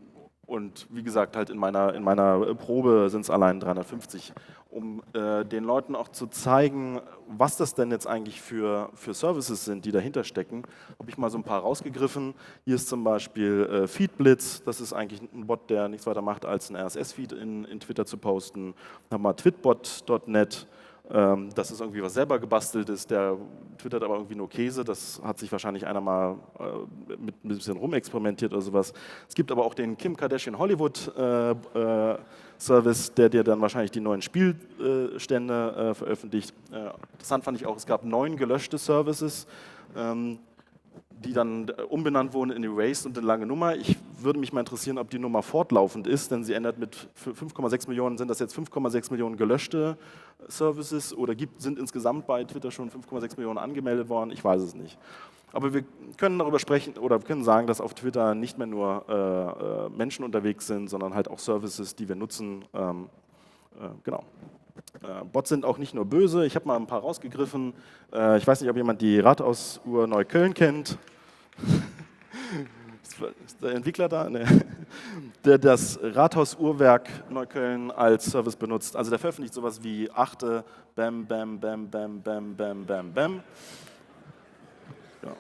Und wie gesagt, halt in meiner, in meiner Probe sind es allein dreihundertfünfzig. Um äh, den Leuten auch zu zeigen, was das denn jetzt eigentlich für, für Services sind, die dahinter stecken, habe ich mal so ein paar rausgegriffen. Hier ist zum Beispiel äh, Feedblitz, das ist eigentlich ein Bot, der nichts weiter macht, als einen R S S-Feed in, in Twitter zu posten. Dann haben wir twitbot punkt net. Das ist irgendwie was selber gebastelt ist, der twittert aber irgendwie nur Käse, das hat sich wahrscheinlich einer mal äh, mit ein bisschen rumexperimentiert oder sowas. Es gibt aber auch den Kim Kardashian Hollywood äh, äh, Service, der dir dann wahrscheinlich die neuen Spielstände äh, veröffentlicht. Äh, interessant fand ich auch, es gab neun gelöschte Services, ähm, die dann umbenannt wurden in Erased und eine lange Nummer. Ich würde mich mal interessieren, ob die Nummer fortlaufend ist, denn sie ändert mit fünf Komma sechs Millionen, sind das jetzt fünf Komma sechs Millionen gelöschte Services oder gibt, sind insgesamt bei Twitter schon fünf Komma sechs Millionen angemeldet worden? Ich weiß es nicht. Aber wir können darüber sprechen oder wir können sagen, dass auf Twitter nicht mehr nur äh, Menschen unterwegs sind, sondern halt auch Services, die wir nutzen. Ähm, äh, genau. Äh, Bots sind auch nicht nur böse, ich habe mal ein paar rausgegriffen. Äh, ich weiß nicht, ob jemand die Rathausuhr Neukölln kennt. Ist der Entwickler da? Nee. Der das Rathausuhrwerk Neukölln als Service benutzt. Also der veröffentlicht sowas wie achte, bam, bam, bam, bam, bam, bam, bam, bam. Ja.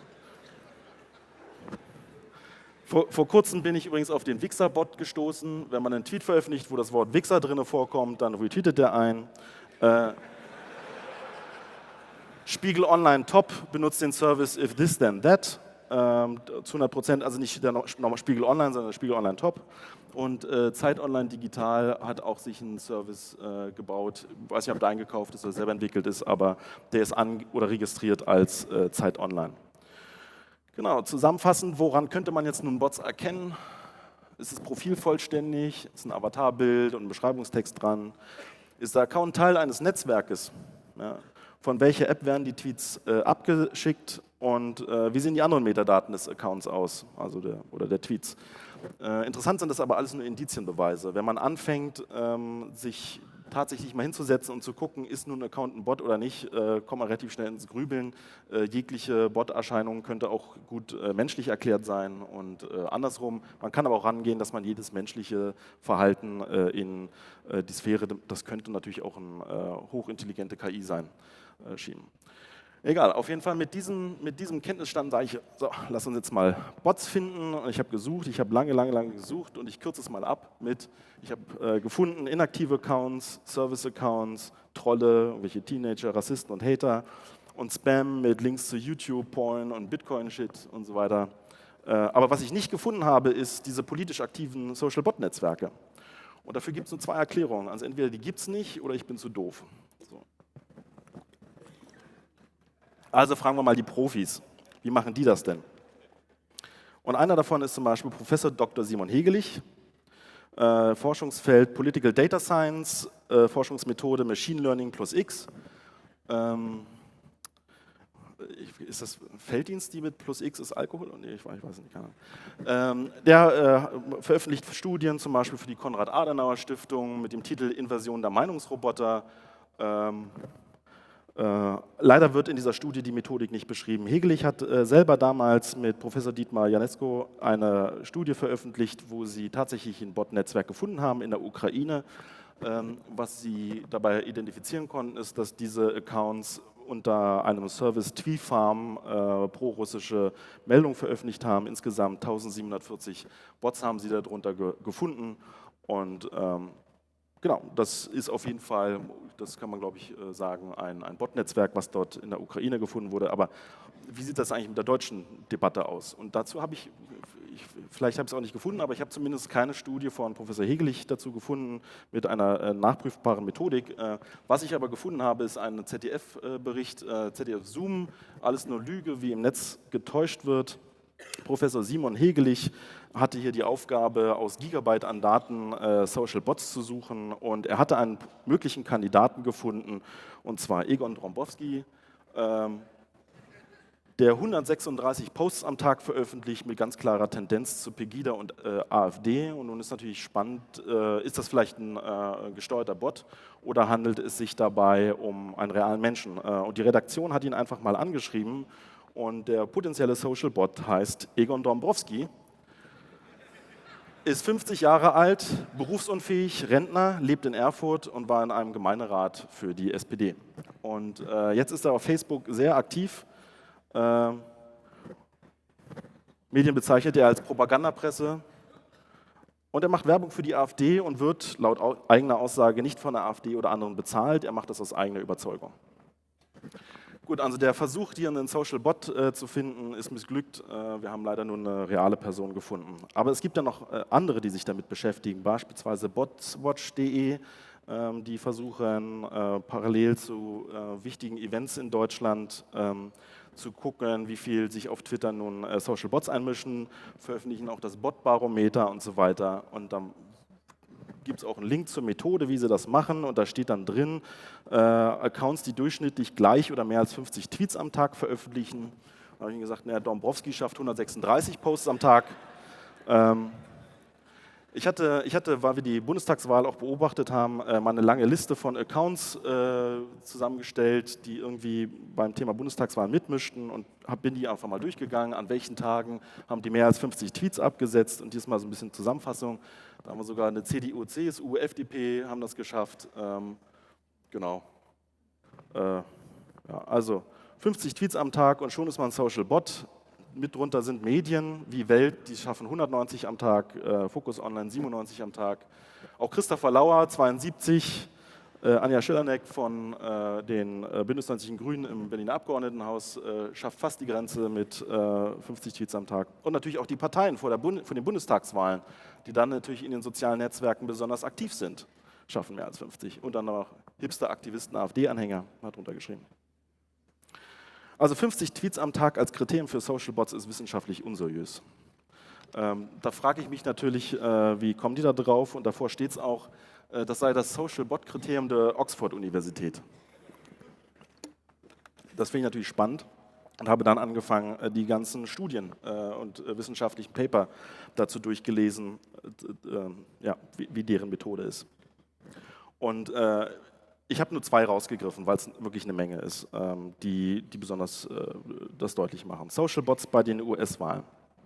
Vor, vor kurzem bin ich übrigens auf den Wixer-Bot gestoßen. Wenn man einen Tweet veröffentlicht, wo das Wort Wixer drin vorkommt, dann retweetet der ein. Äh, Spiegel Online Top benutzt den Service If This Then That. Ähm, zu hundert Prozent, also nicht der nochmal Spiegel Online, sondern Spiegel Online Top. Und äh, Zeit Online Digital hat auch sich einen Service äh, gebaut. Ich weiß nicht, ob der eingekauft ist oder selber entwickelt ist, aber der ist an oder registriert als äh, Zeit Online. Genau, zusammenfassend, woran könnte man jetzt nun Bots erkennen? Ist das Profil vollständig? Ist ein Avatarbild und ein Beschreibungstext dran? Ist der Account Teil eines Netzwerkes? Ja. Von welcher App werden die Tweets äh, abgeschickt und äh, wie sehen die anderen Metadaten des Accounts aus, also der, oder der Tweets? Äh, interessant sind das aber alles nur Indizienbeweise. Wenn man anfängt, ähm, sich tatsächlich mal hinzusetzen und zu gucken, ist nun ein Account ein Bot oder nicht, äh, kommt man relativ schnell ins Grübeln. Äh, jegliche Bot-Erscheinung könnte auch gut äh, menschlich erklärt sein und äh, andersrum. Man kann aber auch rangehen, dass man jedes menschliche Verhalten äh, in äh, die Sphäre, das könnte natürlich auch eine äh, hochintelligente K I sein, äh, schieben. Egal, auf jeden Fall mit diesem, mit diesem Kenntnisstand sage ich, so, lass uns jetzt mal Bots finden. Ich habe gesucht, ich habe lange, lange, lange gesucht und ich kürze es mal ab mit, ich habe äh, gefunden inaktive Accounts, Service-Accounts, Trolle, welche Teenager, Rassisten und Hater und Spam mit Links zu YouTube, Porn und Bitcoin-Shit und so weiter. Äh, aber was ich nicht gefunden habe, ist diese politisch aktiven Social-Bot-Netzwerke. Und dafür gibt es nur zwei Erklärungen. Also entweder die gibt es nicht oder ich bin zu doof. So. Also fragen wir mal die Profis, wie machen die das denn? Und einer davon ist zum Beispiel Professor Doktor Simon Hegelich, äh, Forschungsfeld Political Data Science, äh, Forschungsmethode Machine Learning plus X. Ähm, ist das Felddienst, die mit plus X ist Alkohol? Nee, ich weiß, ich weiß nicht. Keine Ahnung. Ähm, der äh, veröffentlicht Studien, zum Beispiel für die Konrad-Adenauer-Stiftung mit dem Titel Invasion der Meinungsroboter. Ähm, Äh, leider wird in dieser Studie die Methodik nicht beschrieben. Hegelich hat äh, selber damals mit Professor Dietmar Janesko eine Studie veröffentlicht, wo sie tatsächlich ein Bot-Netzwerk gefunden haben in der Ukraine. Ähm, was sie dabei identifizieren konnten, ist, dass diese Accounts unter einem Service Twifarm äh, pro-russische Meldungen veröffentlicht haben. Insgesamt eintausendsiebenhundertvierzig Bots haben sie darunter ge gefunden und ähm, genau, das ist auf jeden Fall, das kann man glaube ich sagen, ein, ein Bot-Netzwerk, was dort in der Ukraine gefunden wurde. Aber wie sieht das eigentlich mit der deutschen Debatte aus? Und dazu habe ich, ich vielleicht habe ich es auch nicht gefunden, aber ich habe zumindest keine Studie von Professor Hegelich dazu gefunden mit einer äh, nachprüfbaren Methodik. Äh, was ich aber gefunden habe, ist ein Z D F-Bericht, äh, Z D F Zoom, alles nur Lüge, wie im Netz getäuscht wird. Professor Simon Hegelich hatte hier die Aufgabe, aus Gigabyte an Daten äh, Social Bots zu suchen und er hatte einen möglichen Kandidaten gefunden, und zwar Egon Drombowski, ähm, der hundertsechsunddreißig Posts am Tag veröffentlicht mit ganz klarer Tendenz zu Pegida und äh, AfD. Und nun ist natürlich spannend, äh, ist das vielleicht ein äh, gesteuerter Bot oder handelt es sich dabei um einen realen Menschen? Äh, und die Redaktion hat ihn einfach mal angeschrieben und der potenzielle Social Bot heißt Egon Dombrowski. ist fünfzig Jahre alt, berufsunfähig, Rentner, lebt in Erfurt und war in einem Gemeinderat für die S P D. Und äh, jetzt ist er auf Facebook sehr aktiv. Äh, Medien bezeichnet er als Propagandapresse. Und er macht Werbung für die AfD und wird laut au- eigener Aussage nicht von der AfD oder anderen bezahlt. Er macht das aus eigener Überzeugung. Gut, also der Versuch, hier einen Social Bot äh, zu finden, ist missglückt. Äh, wir haben leider nur eine reale Person gefunden. Aber es gibt ja noch äh, andere, die sich damit beschäftigen, beispielsweise botswatch punkt de, ähm, die versuchen, äh, parallel zu äh, wichtigen Events in Deutschland ähm, zu gucken, wie viel sich auf Twitter nun äh, Social Bots einmischen, veröffentlichen auch das Bot-Barometer und so weiter. Und dann gibt es auch einen Link zur Methode, wie sie das machen, und da steht dann drin, äh, Accounts, die durchschnittlich gleich oder mehr als fünfzig Tweets am Tag veröffentlichen. Da habe ich gesagt, naja, Dombrowski schafft hundertsechsunddreißig Posts am Tag. Ähm, ich, hatte, ich hatte, weil wir die Bundestagswahl auch beobachtet haben, äh, mal eine lange Liste von Accounts äh, zusammengestellt, die irgendwie beim Thema Bundestagswahl mitmischten, und hab, bin die einfach mal durchgegangen, an welchen Tagen haben die mehr als fünfzig Tweets abgesetzt, und diesmal so ein bisschen Zusammenfassung. Da haben wir sogar eine C D U, C S U, F D P haben das geschafft. Ähm, genau. Äh, ja, also fünfzig Tweets am Tag und schon ist man ein Social Bot. Mit drunter sind Medien wie Welt, die schaffen hundertneunzig am Tag, äh, Focus Online siebenundneunzig am Tag. Auch Christopher Lauer, zweiundsiebzig, äh, Anja Schillerneck von äh, den äh, Bündnis neunzig Grünen im Berliner Abgeordnetenhaus äh, schafft fast die Grenze mit äh, fünfzig Tweets am Tag. Und natürlich auch die Parteien vor, der Bund vor den Bundestagswahlen, die dann natürlich in den sozialen Netzwerken besonders aktiv sind, schaffen mehr als fünfzig. Und dann noch Hipster-Aktivisten, AfD-Anhänger, hat drunter geschrieben. Also fünfzig Tweets am Tag als Kriterium für Social Bots ist wissenschaftlich unseriös. Ähm, da frage ich mich natürlich, äh, wie kommen die da drauf? Und davor steht es auch, äh, das sei das Social Bot-Kriterium der Oxford-Universität. Das finde ich natürlich spannend und habe dann angefangen, äh, die ganzen Studien äh, und äh, wissenschaftlichen Paper dazu durchgelesen, äh, äh, ja, wie, wie deren Methode ist. Und äh, ich habe nur zwei rausgegriffen, weil es wirklich eine Menge ist, ähm, die, die besonders äh, das deutlich machen. Social Bots bei den U S-Wahlen.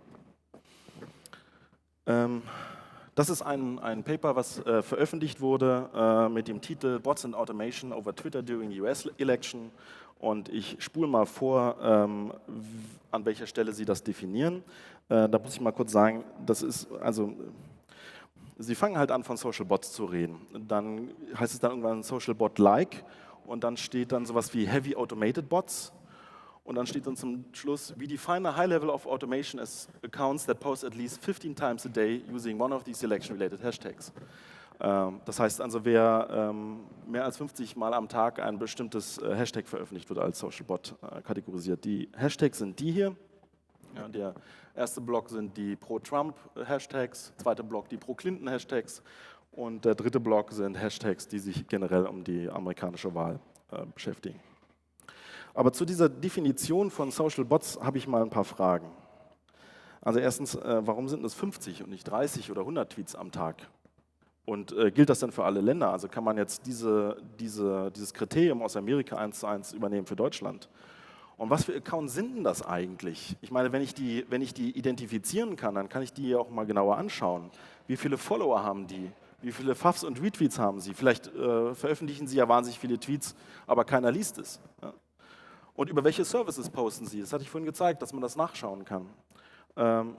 Ähm, das ist ein, ein Paper, was äh, veröffentlicht wurde äh, mit dem Titel Bots and Automation over Twitter during U S Election. Und ich spule mal vor, ähm, an welcher Stelle Sie das definieren. Äh, da muss ich mal kurz sagen, das ist also... Sie fangen halt an, von Social Bots zu reden. Dann heißt es dann irgendwann Social Bot-like, und dann steht dann sowas wie Heavy Automated Bots, und dann steht dann zum Schluss, we define a high level of automation as accounts that post at least fifteen times a day using one of these election-related hashtags. Das heißt also, wer mehr als fünfzig Mal am Tag ein bestimmtes Hashtag veröffentlicht, wird als Social Bot kategorisiert. Die Hashtags sind die hier. Ja, der erste Block sind die Pro-Trump-Hashtags, zweite Block die Pro-Clinton-Hashtags und der dritte Block sind Hashtags, die sich generell um die amerikanische Wahl äh, beschäftigen. Aber zu dieser Definition von Social Bots habe ich mal ein paar Fragen. Also erstens, äh, warum sind es fünfzig und nicht dreißig oder hundert Tweets am Tag? Und äh, gilt das denn für alle Länder? Also kann man jetzt diese, diese, dieses Kriterium aus Amerika eins zu eins übernehmen für Deutschland? Und was für Accounts sind denn das eigentlich? Ich meine, wenn ich, die, wenn ich die identifizieren kann, dann kann ich die auch mal genauer anschauen. Wie viele Follower haben die? Wie viele Favs und Retweets haben sie? Vielleicht äh, veröffentlichen sie ja wahnsinnig viele Tweets, aber keiner liest es. Ja? Und über welche Services posten sie? Das hatte ich vorhin gezeigt, dass man das nachschauen kann. Ähm,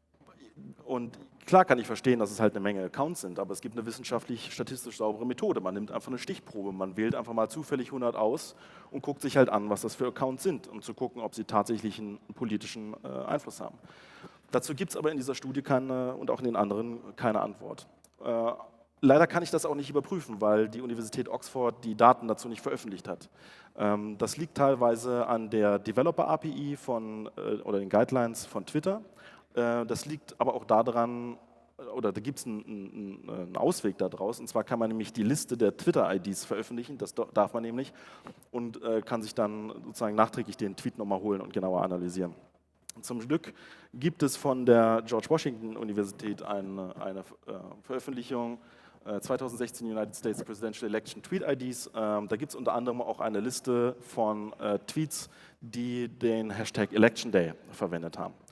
und klar kann ich verstehen, dass es halt eine Menge Accounts sind, aber es gibt eine wissenschaftlich statistisch saubere Methode. Man nimmt einfach eine Stichprobe, man wählt einfach mal zufällig hundert aus und guckt sich halt an, was das für Accounts sind, um zu gucken, ob sie tatsächlich einen politischen äh, Einfluss haben. Dazu gibt es aber in dieser Studie keine und auch in den anderen keine Antwort. Äh, leider kann ich das auch nicht überprüfen, weil die Universität Oxford die Daten dazu nicht veröffentlicht hat. Ähm, das liegt teilweise an der Developer-A P I von, äh, oder den Guidelines von Twitter. Das liegt aber auch daran, oder da gibt es einen, einen Ausweg daraus, und zwar kann man nämlich die Liste der Twitter-I Ds veröffentlichen, das darf man nämlich, und kann sich dann sozusagen nachträglich den Tweet nochmal holen und genauer analysieren. Zum Glück gibt es von der George Washington Universität eine, eine Veröffentlichung, zweitausendsechzehn United States Presidential Election Tweet I Ds. Da gibt es unter anderem auch eine Liste von Tweets, die den Hashtag Election Day verwendet haben.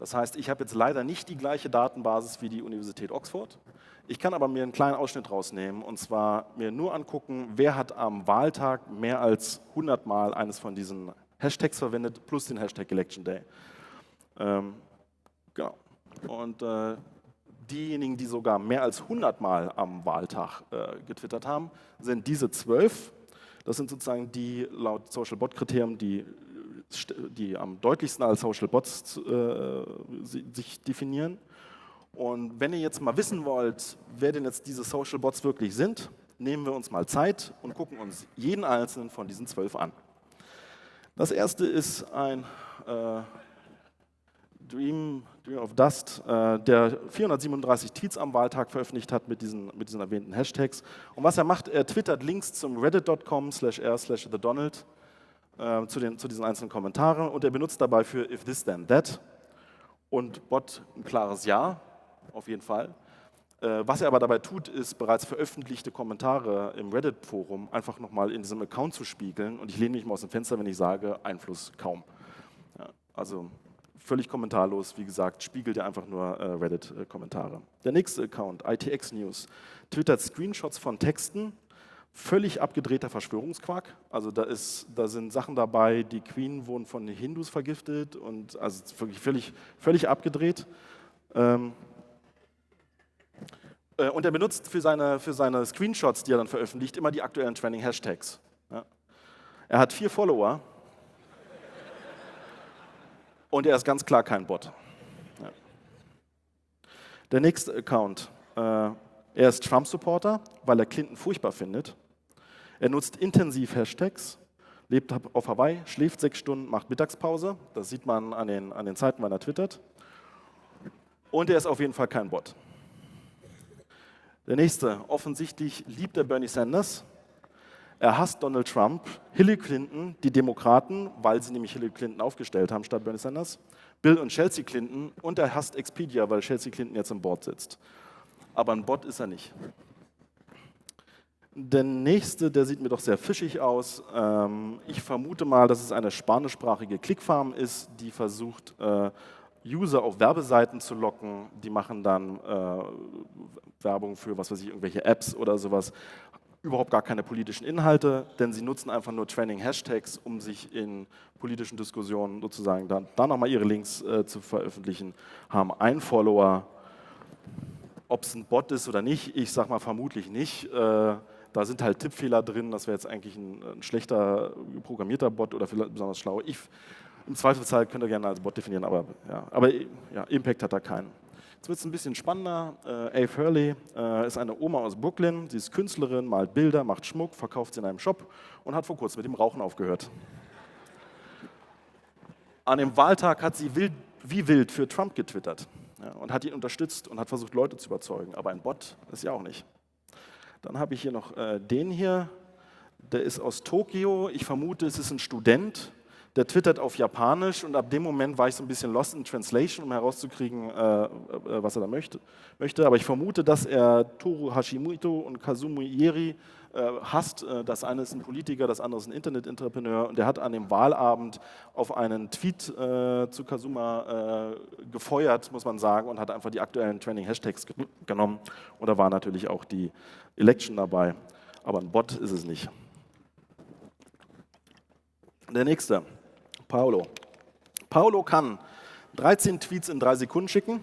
Das heißt, ich habe jetzt leider nicht die gleiche Datenbasis wie die Universität Oxford. Ich kann aber mir einen kleinen Ausschnitt rausnehmen und zwar mir nur angucken, wer hat am Wahltag mehr als hundert Mal eines von diesen Hashtags verwendet, plus den Hashtag Election Day. Ähm, genau. Und äh, diejenigen, die sogar mehr als hundert Mal am Wahltag äh, getwittert haben, sind diese zwölf. Das sind sozusagen die laut Social Bot Kriterien, die, die am deutlichsten als Social Bots äh, sich definieren. Und wenn ihr jetzt mal wissen wollt, wer denn jetzt diese Social Bots wirklich sind, nehmen wir uns mal Zeit und gucken uns jeden einzelnen von diesen zwölf an. Das erste ist ein äh, Dream, Dream of Dust, äh, der vierhundertsiebenunddreißig Tweets am Wahltag veröffentlicht hat mit diesen, mit diesen erwähnten Hashtags. Und was er macht, er twittert Links zum reddit punkt com slash r slash the Donald äh, zu, den, zu diesen einzelnen Kommentaren und er benutzt dabei für if this then that und Bot ein klares Ja, auf jeden Fall. Äh, was er aber dabei tut, ist bereits veröffentlichte Kommentare im Reddit-Forum einfach nochmal in diesem Account zu spiegeln und ich lehne mich mal aus dem Fenster, wenn ich sage, Einfluss kaum. Ja, also völlig kommentarlos, wie gesagt, spiegelt er einfach nur äh, Reddit-Kommentare. Der nächste Account, I T X News, twittert Screenshots von Texten, völlig abgedrehter Verschwörungsquark. Also da, ist, da sind Sachen dabei, die Queen wurden von den Hindus vergiftet und also wirklich völlig, völlig abgedreht. Ähm, äh, und er benutzt für seine, für seine Screenshots, die er dann veröffentlicht, immer die aktuellen Trending Hashtags. Ja. Er hat vier Follower. Und er ist ganz klar kein Bot. Ja. Der nächste Account, äh, er ist Trump-Supporter, weil er Clinton furchtbar findet. Er nutzt intensiv Hashtags, lebt auf Hawaii, schläft sechs Stunden, macht Mittagspause. Das sieht man an den, an den Zeiten, wann er twittert. Und er ist auf jeden Fall kein Bot. Der nächste, offensichtlich liebt er Bernie Sanders. Er hasst Donald Trump, Hillary Clinton, die Demokraten, weil sie nämlich Hillary Clinton aufgestellt haben statt Bernie Sanders, Bill und Chelsea Clinton und er hasst Expedia, weil Chelsea Clinton jetzt im Board sitzt. Aber ein Bot ist er nicht. Der nächste, der sieht mir doch sehr fischig aus. Ich vermute mal, dass es eine spanischsprachige Clickfarm ist, die versucht, User auf Werbeseiten zu locken. Die machen dann Werbung für, was weiß ich, irgendwelche Apps oder sowas. Überhaupt gar keine politischen Inhalte, denn sie nutzen einfach nur Trending-Hashtags, um sich in politischen Diskussionen sozusagen dann, da nochmal ihre Links äh, zu veröffentlichen, haben einen Follower. Ob es ein Bot ist oder nicht, ich sage mal vermutlich nicht. Äh, da sind halt Tippfehler drin, das wäre jetzt eigentlich ein, ein schlechter programmierter Bot oder vielleicht besonders schlau. Ich, im Zweifelsfall könnt ihr gerne als Bot definieren, aber, ja, aber ja, Impact hat da keinen. Jetzt wird es ein bisschen spannender. Äh, Ave Hurley äh, ist eine Oma aus Brooklyn. Sie ist Künstlerin, malt Bilder, macht Schmuck, verkauft sie in einem Shop und hat vor kurzem mit dem Rauchen aufgehört. An dem Wahltag hat sie wild, wie wild für Trump getwittert, ja, und hat ihn unterstützt und hat versucht, Leute zu überzeugen. Aber ein Bot ist ja auch nicht. Dann habe ich hier noch äh, den hier. Der ist aus Tokio. Ich vermute, es ist ein Student. Der twittert auf Japanisch und ab dem Moment war ich so ein bisschen lost in translation, um herauszukriegen, äh, äh, was er da möchte. möchte. Aber ich vermute, dass er Toru Hashimoto und Kazumi Ieri äh, hasst. Das eine ist ein Politiker, das andere ist ein Internet-Entrepreneur und der hat an dem Wahlabend auf einen Tweet äh, zu Kazuma äh, gefeuert, muss man sagen, und hat einfach die aktuellen Trending-Hashtags ge genommen. Und da war natürlich auch die Election dabei. Aber ein Bot ist es nicht. Der nächste. Paolo. Paolo kann dreizehn Tweets in drei Sekunden schicken.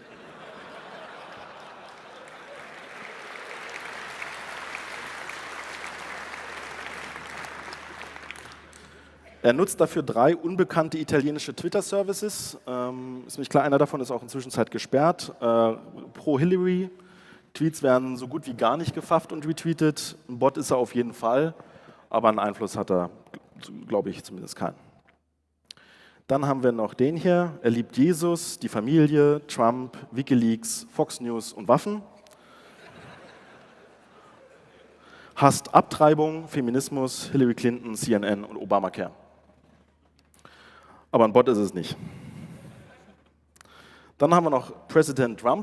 Er nutzt dafür drei unbekannte italienische Twitter-Services. Ähm, ist nicht klar, einer davon ist auch inzwischen gesperrt. Äh, pro Hillary. Tweets werden so gut wie gar nicht gefafft und retweetet. Ein Bot ist er auf jeden Fall, aber einen Einfluss hat er, glaube ich, zumindest keinen. Dann haben wir noch den hier. Er liebt Jesus, die Familie, Trump, Wikileaks, Fox News und Waffen. Hasst Abtreibung, Feminismus, Hillary Clinton, C N N und Obamacare. Aber ein Bot ist es nicht. Dann haben wir noch President Trump.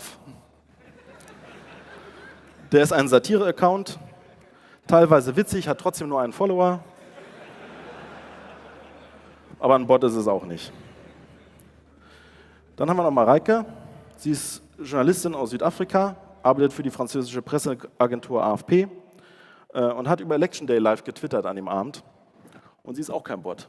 Der ist ein Satire-Account, teilweise witzig, hat trotzdem nur einen Follower. Aber ein Bot ist es auch nicht. Dann haben wir noch Mareike. Sie ist Journalistin aus Südafrika, arbeitet für die französische Presseagentur A F P äh, und hat über Election Day live getwittert an dem Abend. Und sie ist auch kein Bot.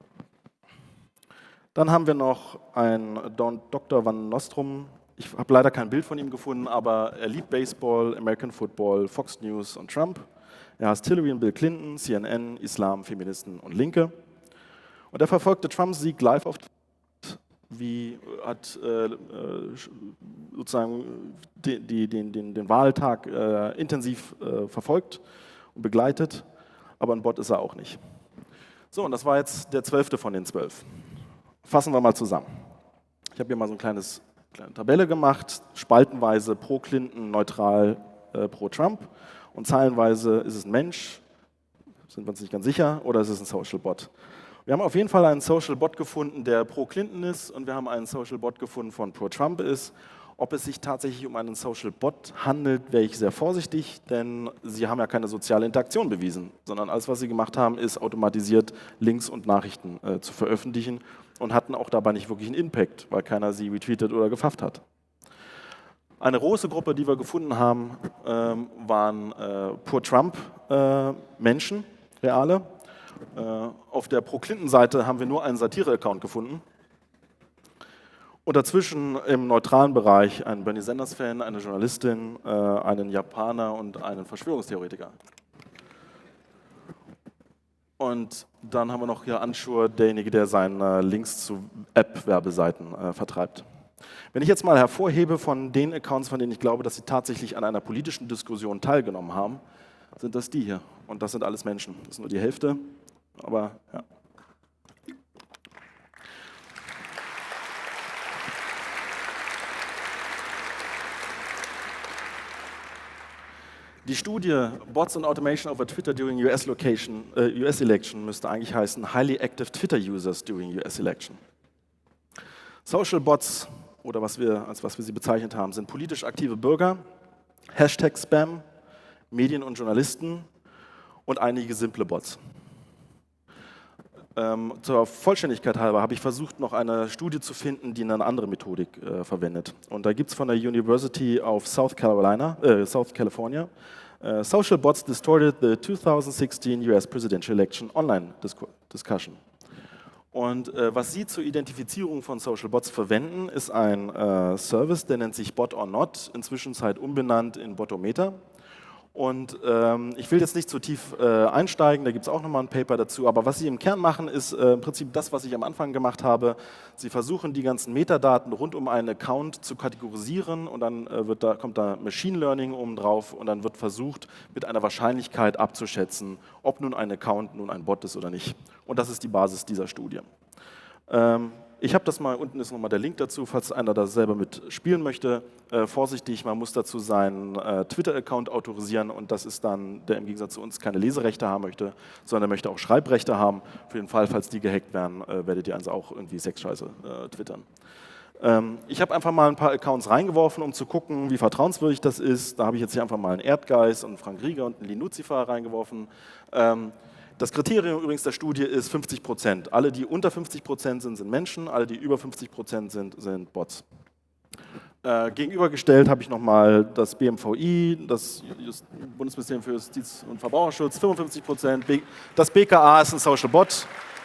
Dann haben wir noch einen Doktor Van Nostrum. Ich habe leider kein Bild von ihm gefunden, aber er liebt Baseball, American Football, Fox News und Trump. Er hasst Hillary und Bill Clinton, C N N, Islam, Feministen und Linke. Und er verfolgte Trumps Sieg live auf Twitter, wie hat äh, sozusagen die, die, den, den, den Wahltag äh, intensiv äh, verfolgt und begleitet, aber ein Bot ist er auch nicht. So, und das war jetzt der zwölfte von den zwölf. Fassen wir mal zusammen. Ich habe hier mal so ein kleines, kleine Tabelle gemacht, spaltenweise pro Clinton, neutral äh, pro Trump und zeilenweise ist es ein Mensch, sind wir uns nicht ganz sicher, oder ist es ein Social Bot. Wir haben auf jeden Fall einen Social Bot gefunden, der pro Clinton ist und wir haben einen Social Bot gefunden, von pro Trump ist. Ob es sich tatsächlich um einen Social Bot handelt, wäre ich sehr vorsichtig, denn sie haben ja keine soziale Interaktion bewiesen, sondern alles, was sie gemacht haben, ist automatisiert Links und Nachrichten äh, zu veröffentlichen und hatten auch dabei nicht wirklich einen Impact, weil keiner sie retweetet oder gefafft hat. Eine große Gruppe, die wir gefunden haben, ähm, waren äh, pro Trump äh, Menschen, reale. Äh, auf der Pro-Clinton-Seite haben wir nur einen Satire-Account gefunden. Und dazwischen im neutralen Bereich einen Bernie Sanders-Fan, eine Journalistin, äh, einen Japaner und einen Verschwörungstheoretiker. Und dann haben wir noch hier Anschur, derjenige, der seine Links zu App-Werbeseiten äh, vertreibt. Wenn ich jetzt mal hervorhebe von den Accounts, von denen ich glaube, dass sie tatsächlich an einer politischen Diskussion teilgenommen haben, sind das die hier. Und das sind alles Menschen. Das ist nur die Hälfte, aber ja. Die Studie Bots and Automation over Twitter during U S, location, äh, U S Election müsste eigentlich heißen Highly Active Twitter Users during U S Election. Social Bots, oder was wir, als was wir sie bezeichnet haben, sind politisch aktive Bürger, Hashtag Spam, Medien und Journalisten und einige simple Bots. Ähm, zur Vollständigkeit halber habe ich versucht, noch eine Studie zu finden, die eine andere Methodik äh, verwendet. Und da gibt es von der University of South Carolina, äh, South California, äh, Social Bots Distorted the twenty sixteen U S Presidential Election Online Discussion. Und äh, was Sie zur Identifizierung von Social Bots verwenden, ist ein äh, Service, der nennt sich Bot or Not, inzwischen umbenannt in Botometer. Und ähm, ich will jetzt nicht zu tief äh, einsteigen, da gibt es auch nochmal ein Paper dazu, aber was Sie im Kern machen, ist äh, im Prinzip das, was ich am Anfang gemacht habe. Sie versuchen, die ganzen Metadaten rund um einen Account zu kategorisieren und dann äh, wird da, kommt da Machine Learning oben drauf und dann wird versucht, mit einer Wahrscheinlichkeit abzuschätzen, ob nun ein Account nun ein Bot ist oder nicht. Und das ist die Basis dieser Studie. Ähm, Ich habe das mal, unten ist nochmal der Link dazu, falls einer da selber mitspielen möchte. Äh, vorsichtig, man muss dazu seinen äh, Twitter-Account autorisieren und das ist dann, der im Gegensatz zu uns keine Leserechte haben möchte, sondern er möchte auch Schreibrechte haben. Für den Fall, falls die gehackt werden, äh, werdet ihr also auch irgendwie Sexscheiße äh, twittern. Ähm, ich habe einfach mal ein paar Accounts reingeworfen, um zu gucken, wie vertrauenswürdig das ist. Da habe ich jetzt hier einfach mal einen Erdgeist und einen Frank Rieger und einen Linuzifer reingeworfen. Ähm, Das Kriterium übrigens der Studie ist fünfzig Prozent. Alle, die unter fünfzig Prozent sind, sind Menschen, alle, die über fünfzig Prozent sind, sind Bots. Äh, gegenübergestellt habe ich nochmal das B M V I, das Just Bundesministerium für Justiz und Verbraucherschutz, fünfundfünfzig Prozent. Das B K A ist ein Social Bot.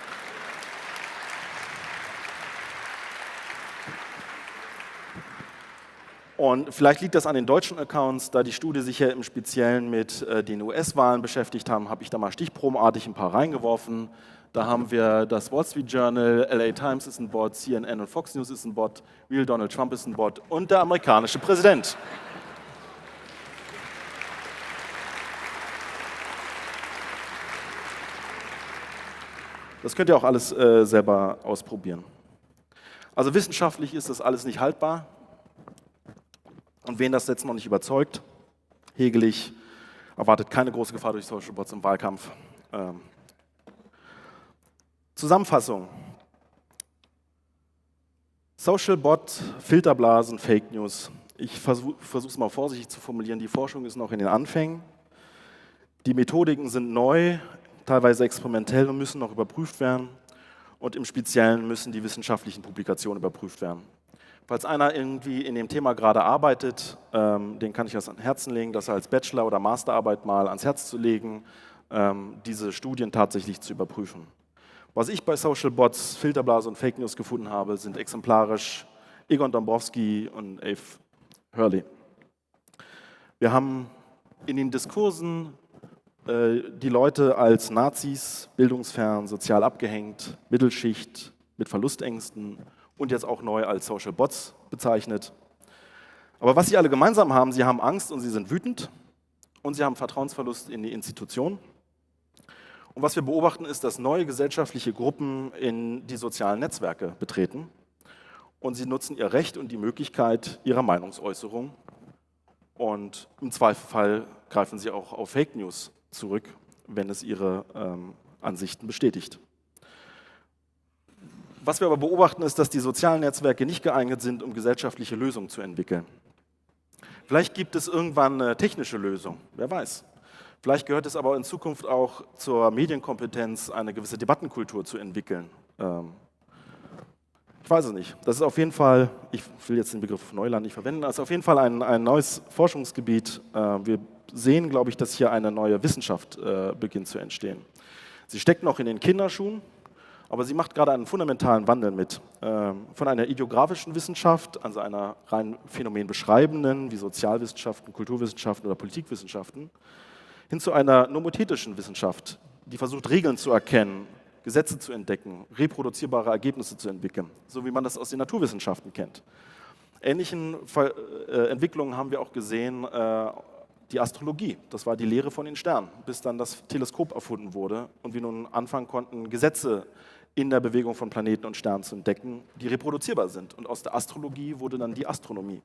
Und vielleicht liegt das an den deutschen Accounts, da die Studie sich ja im Speziellen mit äh, den U S-Wahlen beschäftigt haben, habe ich da mal stichprobenartig ein paar reingeworfen. Da haben wir das Wall Street Journal, L A Times ist ein Bot, C N N und Fox News ist ein Bot, Real Donald Trump ist ein Bot und der amerikanische Präsident. Das könnt ihr auch alles äh, selber ausprobieren. Also wissenschaftlich ist das alles nicht haltbar. Und wen das jetzt noch nicht überzeugt, Hegelig erwartet keine große Gefahr durch Social Bots im Wahlkampf. Ähm. Zusammenfassung. Social Bot, Filterblasen, Fake News. Ich versuche es mal vorsichtig zu formulieren, die Forschung ist noch in den Anfängen. Die Methodiken sind neu, teilweise experimentell und müssen noch überprüft werden. Und im Speziellen müssen die wissenschaftlichen Publikationen überprüft werden. Falls einer irgendwie in dem Thema gerade arbeitet, ähm, den kann ich das ans Herzen legen, das als Bachelor- oder Masterarbeit mal ans Herz zu legen, ähm, diese Studien tatsächlich zu überprüfen. Was ich bei Social Bots, Filterblase und Fake News gefunden habe, sind exemplarisch Egon Dombrowski und Eve Hurley. Wir haben in den Diskursen äh, die Leute als Nazis, bildungsfern, sozial abgehängt, Mittelschicht mit Verlustängsten und jetzt auch neu als Social Bots bezeichnet. Aber was sie alle gemeinsam haben, sie haben Angst und sie sind wütend und sie haben Vertrauensverlust in die Institution. Und was wir beobachten, ist, dass neue gesellschaftliche Gruppen in die sozialen Netzwerke betreten und sie nutzen ihr Recht und die Möglichkeit ihrer Meinungsäußerung und im Zweifelfall greifen sie auch auf Fake News zurück, wenn es ihre ähm, Ansichten bestätigt. Was wir aber beobachten, ist, dass die sozialen Netzwerke nicht geeignet sind, um gesellschaftliche Lösungen zu entwickeln. Vielleicht gibt es irgendwann eine technische Lösung, wer weiß. Vielleicht gehört es aber in Zukunft auch zur Medienkompetenz, eine gewisse Debattenkultur zu entwickeln. Ähm, ich weiß es nicht. Das ist auf jeden Fall, ich will jetzt den Begriff Neuland nicht verwenden, das ist auf jeden Fall ein, ein neues Forschungsgebiet. Äh, wir sehen, glaube ich, dass hier eine neue Wissenschaft äh, beginnt zu entstehen. Sie steckt noch in den Kinderschuhen, aber sie macht gerade einen fundamentalen Wandel mit. Ähm, von einer ideografischen Wissenschaft, also einer rein phänomenbeschreibenden, wie Sozialwissenschaften, Kulturwissenschaften oder Politikwissenschaften, hin zu einer nomothetischen Wissenschaft, die versucht, Regeln zu erkennen, Gesetze zu entdecken, reproduzierbare Ergebnisse zu entwickeln, so wie man das aus den Naturwissenschaften kennt. Ähnlichen Ver äh, Entwicklungen haben wir auch gesehen, äh, die Astrologie, das war die Lehre von den Sternen, bis dann das Teleskop erfunden wurde und wir nun anfangen konnten, Gesetze in der Bewegung von Planeten und Sternen zu entdecken, die reproduzierbar sind. Und aus der Astrologie wurde dann die Astronomie.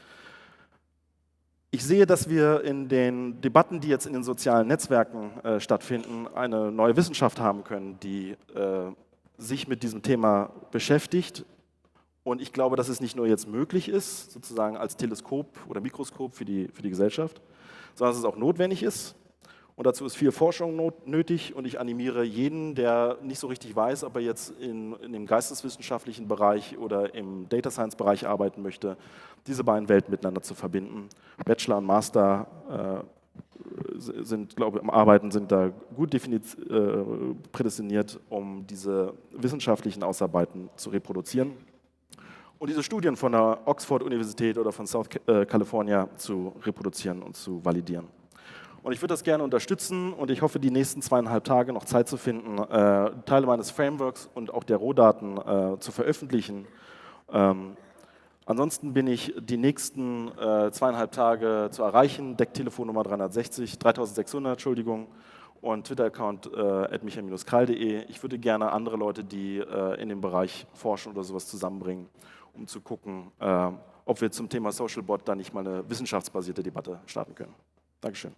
Ich sehe, dass wir in den Debatten, die jetzt in den sozialen Netzwerken äh, stattfinden, eine neue Wissenschaft haben können, die äh, sich mit diesem Thema beschäftigt. Und ich glaube, dass es nicht nur jetzt möglich ist, sozusagen als Teleskop oder Mikroskop für die, für die Gesellschaft, sondern dass es auch notwendig ist. Und dazu ist viel Forschung not nötig. Und ich animiere jeden, der nicht so richtig weiß, ob er jetzt in, in dem geisteswissenschaftlichen Bereich oder im Data Science Bereich arbeiten möchte, diese beiden Welten miteinander zu verbinden. Bachelor und Master äh, sind, glaube ich, am Arbeiten sind da gut definiert, äh, prädestiniert, um diese wissenschaftlichen Ausarbeiten zu reproduzieren und diese Studien von der Oxford-Universität oder von South California zu reproduzieren und zu validieren. Und ich würde das gerne unterstützen und ich hoffe, die nächsten zweieinhalb Tage noch Zeit zu finden, äh, Teile meines Frameworks und auch der Rohdaten äh, zu veröffentlichen. Ähm, ansonsten bin ich die nächsten äh, zweieinhalb Tage zu erreichen. Decktelefonnummer dreihundertsechzig, dreitausendsechshundert, Entschuldigung, und Twitter-Account äh, at michael Bindestrich krall punkt de. Ich würde gerne andere Leute, die äh, in dem Bereich forschen oder sowas zusammenbringen, um zu gucken, äh, ob wir zum Thema Social Bot da nicht mal eine wissenschaftsbasierte Debatte starten können. Dankeschön.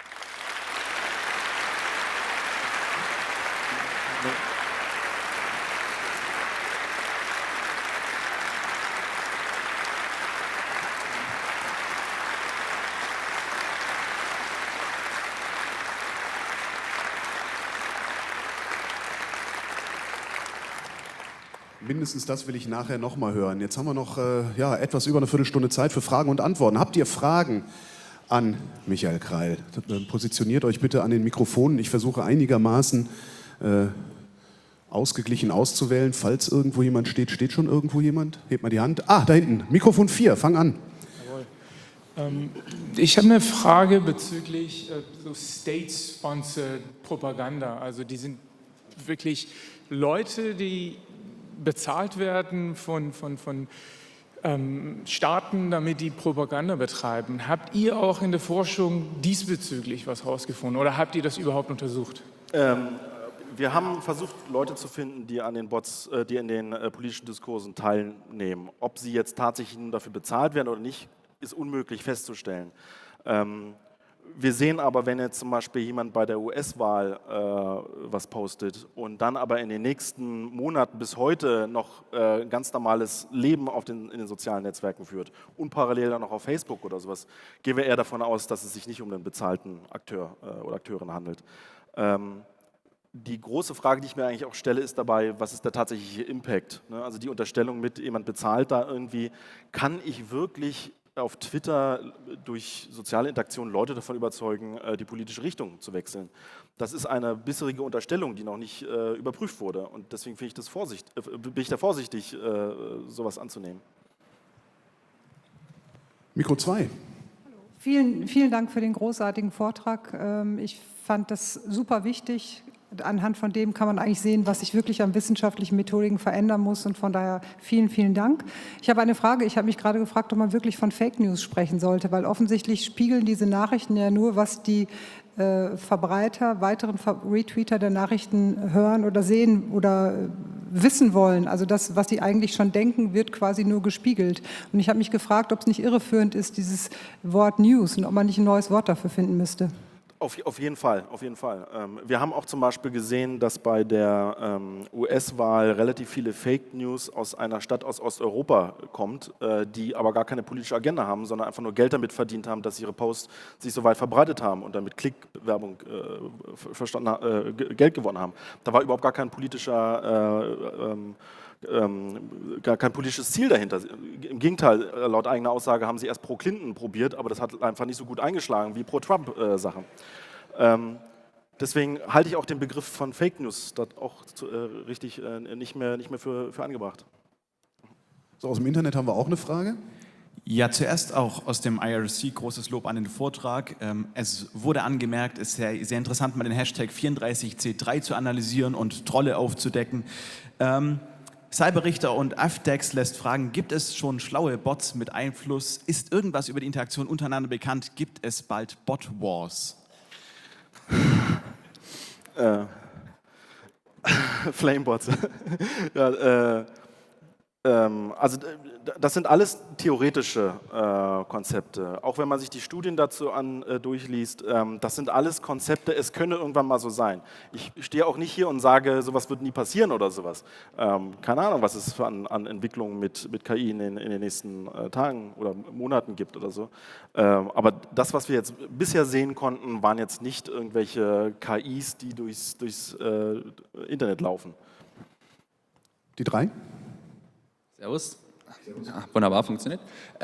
Mindestens das will ich nachher nochmal hören. Jetzt haben wir noch äh, ja, etwas über eine Viertelstunde Zeit für Fragen und Antworten. Habt ihr Fragen an Michael Kreil? Positioniert euch bitte an den Mikrofonen. Ich versuche einigermaßen äh, ausgeglichen auszuwählen. Falls irgendwo jemand steht, steht schon irgendwo jemand? Hebt mal die Hand. Ah, da hinten, Mikrofon vier, fang an. Ähm, ich habe eine Frage bezüglich äh, so State-Sponsored Propaganda. Also die sind wirklich Leute, die bezahlt werden von, von, von ähm, Staaten, damit die Propaganda betreiben. Habt ihr auch in der Forschung diesbezüglich was herausgefunden oder habt ihr das überhaupt untersucht? Ähm, wir haben versucht, Leute zu finden, die an den Bots, äh, die in den äh, politischen Diskursen teilnehmen. Ob sie jetzt tatsächlich nun dafür bezahlt werden oder nicht, ist unmöglich festzustellen. Ähm, Wir sehen aber, wenn jetzt zum Beispiel jemand bei der U S-Wahl äh, was postet und dann aber in den nächsten Monaten bis heute noch äh, ein ganz normales Leben auf den, in den sozialen Netzwerken führt und parallel dann noch auf Facebook oder sowas, gehen wir eher davon aus, dass es sich nicht um einen bezahlten Akteur äh, oder Akteurin handelt. Ähm, die große Frage, die ich mir eigentlich auch stelle, ist dabei, was ist der tatsächliche Impact? Ne? Also die Unterstellung mit, jemand bezahlt da irgendwie, kann ich wirklich auf Twitter durch soziale Interaktion Leute davon überzeugen, die politische Richtung zu wechseln? Das ist eine bisherige Unterstellung, die noch nicht äh, überprüft wurde. Und deswegen finde ich das Vorsicht, äh, bin ich da vorsichtig, äh, sowas anzunehmen. Mikro zwei. Vielen, vielen Dank für den großartigen Vortrag. Ich fand das super wichtig. Anhand von dem kann man eigentlich sehen, was sich wirklich an wissenschaftlichen Methodiken verändern muss. Und von daher vielen, vielen Dank. Ich habe eine Frage. Ich habe mich gerade gefragt, ob man wirklich von Fake News sprechen sollte, weil offensichtlich spiegeln diese Nachrichten ja nur, was die äh, Verbreiter, weiteren Retweeter der Nachrichten hören oder sehen oder äh, wissen wollen. Also das, was sie eigentlich schon denken, wird quasi nur gespiegelt. Und ich habe mich gefragt, ob es nicht irreführend ist, dieses Wort News, und ob man nicht ein neues Wort dafür finden müsste. Auf, auf jeden Fall, auf jeden Fall. Ähm, wir haben auch zum Beispiel gesehen, dass bei der ähm, U S-Wahl relativ viele Fake News aus einer Stadt aus Osteuropa kommt, äh, die aber gar keine politische Agenda haben, sondern einfach nur Geld damit verdient haben, dass ihre Posts sich so weit verbreitet haben und damit Klickwerbung äh, verstanden, äh, Geld gewonnen haben. Da war überhaupt gar kein politischer äh, ähm, Ähm, gar kein politisches Ziel dahinter. Im Gegenteil, laut eigener Aussage haben sie erst pro Clinton probiert, aber das hat einfach nicht so gut eingeschlagen wie pro Trump-Sachen. Äh, ähm, deswegen halte ich auch den Begriff von Fake News dort auch zu, äh, richtig äh, nicht mehr, nicht mehr für, für angebracht. So, aus dem Internet haben wir auch eine Frage. Ja, zuerst auch aus dem I R C großes Lob an den Vortrag. Es wurde angemerkt, es ist sehr, sehr interessant, mal den Hashtag vierunddreißig C drei zu analysieren und Trolle aufzudecken. Ähm, Cyberrichter und Afdex lässt fragen, gibt es schon schlaue Bots mit Einfluss? Ist irgendwas über die Interaktion untereinander bekannt? Gibt es bald Bot-Wars? äh, Flamebots. ja, äh, ähm, also das sind alles theoretische äh, Konzepte. Auch wenn man sich die Studien dazu an, äh, durchliest, ähm, das sind alles Konzepte, es könne irgendwann mal so sein. Ich stehe auch nicht hier und sage, sowas wird nie passieren oder sowas. Ähm, keine Ahnung, was es für an, an Entwicklungen mit, mit K I in den, in den nächsten äh, Tagen oder Monaten gibt oder so. Ähm, aber das, was wir jetzt bisher sehen konnten, waren jetzt nicht irgendwelche K Is, die durchs, durchs äh, Internet laufen. Die drei? Servus. Ja, wunderbar, funktioniert.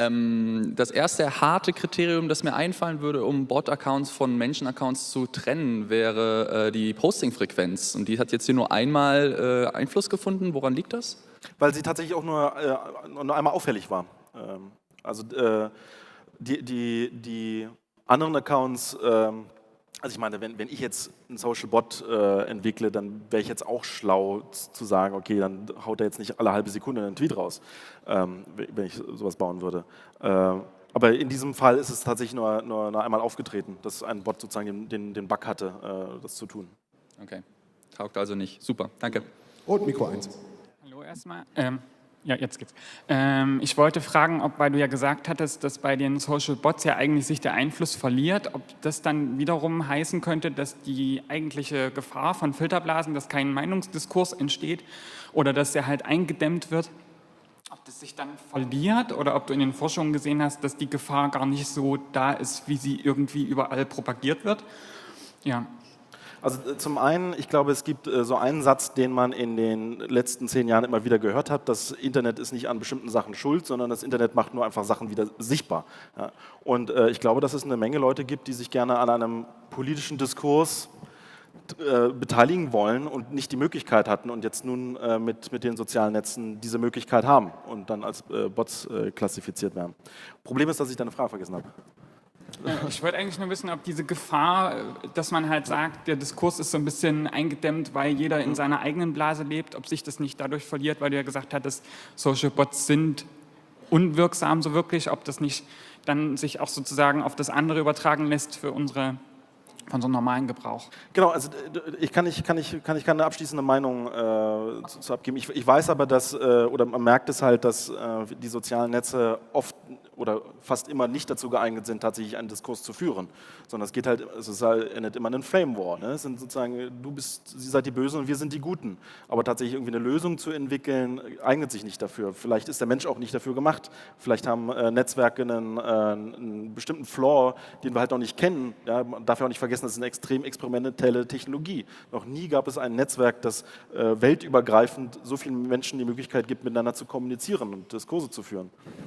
Ähm, das erste harte Kriterium, das mir einfallen würde, um Bot-Accounts von Menschen-Accounts zu trennen, wäre äh, die Posting-Frequenz. Und die hat jetzt hier nur einmal äh, Einfluss gefunden. Woran liegt das? Weil sie tatsächlich auch nur, äh, nur einmal auffällig war. Ähm, also äh, die, die, die anderen Accounts, ähm, also ich meine, wenn, wenn ich jetzt einen Social Bot äh, entwickle, dann wäre ich jetzt auch schlau zu sagen, okay, dann haut er jetzt nicht alle halbe Sekunde einen Tweet raus, ähm, wenn ich sowas bauen würde. Äh, aber in diesem Fall ist es tatsächlich nur, nur, nur einmal aufgetreten, dass ein Bot sozusagen den, den, den Bug hatte, äh, das zu tun. Okay, taugt also nicht. Super, danke. Und Mikro eins. Hallo erstmal. Ähm Ja, jetzt geht's. Ähm, ich wollte fragen, ob, weil du ja gesagt hattest, dass bei den Social Bots ja eigentlich sich der Einfluss verliert, ob das dann wiederum heißen könnte, dass die eigentliche Gefahr von Filterblasen, dass kein Meinungsdiskurs entsteht oder dass der halt eingedämmt wird, ob das sich dann verliert oder ob du in den Forschungen gesehen hast, dass die Gefahr gar nicht so da ist, wie sie irgendwie überall propagiert wird. Ja. Also zum einen, ich glaube, es gibt äh, so einen Satz, den man in den letzten zehn Jahren immer wieder gehört hat, das Internet ist nicht an bestimmten Sachen schuld, sondern das Internet macht nur einfach Sachen wieder sichtbar. Ja. Und äh, ich glaube, dass es eine Menge Leute gibt, die sich gerne an einem politischen Diskurs äh, beteiligen wollen und nicht die Möglichkeit hatten und jetzt nun äh, mit, mit den sozialen Netzen diese Möglichkeit haben und dann als äh, Bots äh, klassifiziert werden. Problem ist, dass ich deine Frage vergessen habe. Ich wollte eigentlich nur wissen, ob diese Gefahr, dass man halt sagt, der Diskurs ist so ein bisschen eingedämmt, weil jeder in seiner eigenen Blase lebt, ob sich das nicht dadurch verliert, weil du ja gesagt hattest, Social Bots sind unwirksam so wirklich, ob das nicht dann sich auch sozusagen auf das andere übertragen lässt für unsere von so einem normalen Gebrauch. Genau, also ich kann nicht, kann nicht, kann nicht keine abschließende Meinung äh, zu, zu abgeben. Ich, ich weiß aber, dass, äh, oder man merkt es halt, dass äh, die sozialen Netze oft oder fast immer nicht dazu geeignet sind, tatsächlich einen Diskurs zu führen, sondern es geht halt, es ist halt, endet immer in einen Flame War. Ne? Es sind sozusagen, du bist, sie seid die Bösen und wir sind die Guten. Aber tatsächlich irgendwie eine Lösung zu entwickeln, eignet sich nicht dafür. Vielleicht ist der Mensch auch nicht dafür gemacht. Vielleicht haben äh, Netzwerke einen, äh, einen bestimmten Flaw, den wir halt noch nicht kennen. Ja? Man darf ja auch nicht vergessen, vergessen, das ist eine extrem experimentelle Technologie. Noch nie gab es ein Netzwerk, das äh, weltübergreifend so vielen Menschen die Möglichkeit gibt, miteinander zu kommunizieren und Diskurse zu führen.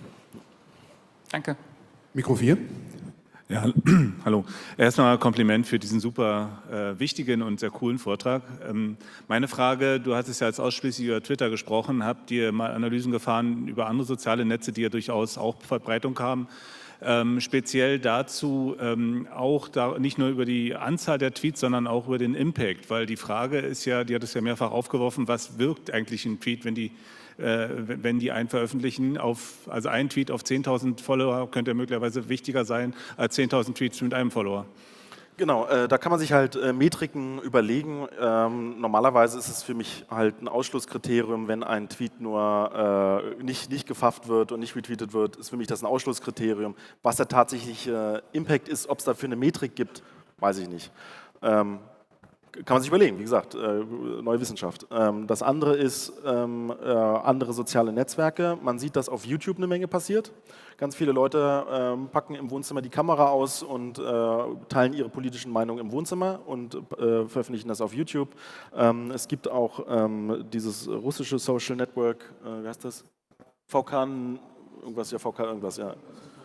Danke. Mikro vier. Ja, hallo. Erstmal Kompliment für diesen super äh, wichtigen und sehr coolen Vortrag. Ähm, meine Frage, du hattest ja jetzt ausschließlich über Twitter gesprochen, habt ihr mal Analysen gefahren über andere soziale Netze, die ja durchaus auch Verbreitung haben? Ähm, speziell dazu ähm, auch da, nicht nur über die Anzahl der Tweets, sondern auch über den Impact, weil die Frage ist ja, die hat es ja mehrfach aufgeworfen, was wirkt eigentlich ein Tweet, wenn die Äh, wenn die einen veröffentlichen, auf, also ein Tweet auf zehntausend Follower könnte möglicherweise wichtiger sein als zehntausend Tweets mit einem Follower. Genau, äh, da kann man sich halt äh, Metriken überlegen. Ähm, normalerweise ist es für mich halt ein Ausschlusskriterium, wenn ein Tweet nur äh, nicht, nicht gefafft wird und nicht retweetet wird, ist für mich das ein Ausschlusskriterium. Was der tatsächliche äh, Impact ist, ob es dafür eine Metrik gibt, weiß ich nicht. Ähm, Kann man sich überlegen, wie gesagt, äh, neue Wissenschaft. Ähm, das andere ist ähm, äh, andere soziale Netzwerke. Man sieht, dass auf YouTube eine Menge passiert. Ganz viele Leute ähm, packen im Wohnzimmer die Kamera aus und äh, teilen ihre politischen Meinungen im Wohnzimmer und äh, veröffentlichen das auf YouTube. Ähm, es gibt auch ähm, dieses russische Social Network, äh, wie heißt das? V K, irgendwas, ja, V K, irgendwas, ja.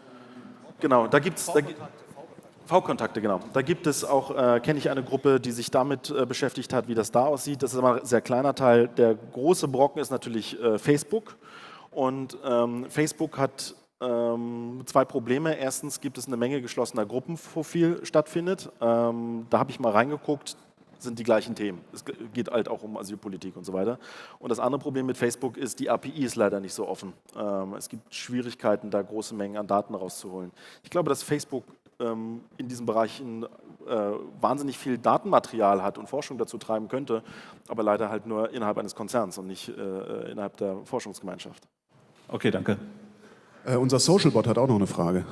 Genau, da gibt es... V-Kontakte, genau. Da gibt es auch, äh, kenne ich eine Gruppe, die sich damit äh, beschäftigt hat, wie das da aussieht. Das ist aber ein sehr kleiner Teil. Der große Brocken ist natürlich äh, Facebook. Und ähm, Facebook hat ähm, zwei Probleme. Erstens gibt es eine Menge geschlossener Gruppen, wo viel stattfindet. Ähm, da habe ich mal reingeguckt, sind die gleichen Themen. Es geht halt auch um Asylpolitik und so weiter. Und das andere Problem mit Facebook ist, die A P I ist leider nicht so offen. Ähm, es gibt Schwierigkeiten, da große Mengen an Daten rauszuholen. Ich glaube, dass Facebook in diesen Bereichen äh, wahnsinnig viel Datenmaterial hat und Forschung dazu treiben könnte, aber leider halt nur innerhalb eines Konzerns und nicht äh, innerhalb der Forschungsgemeinschaft. Okay, danke. Äh, unser Socialbot hat auch noch eine Frage.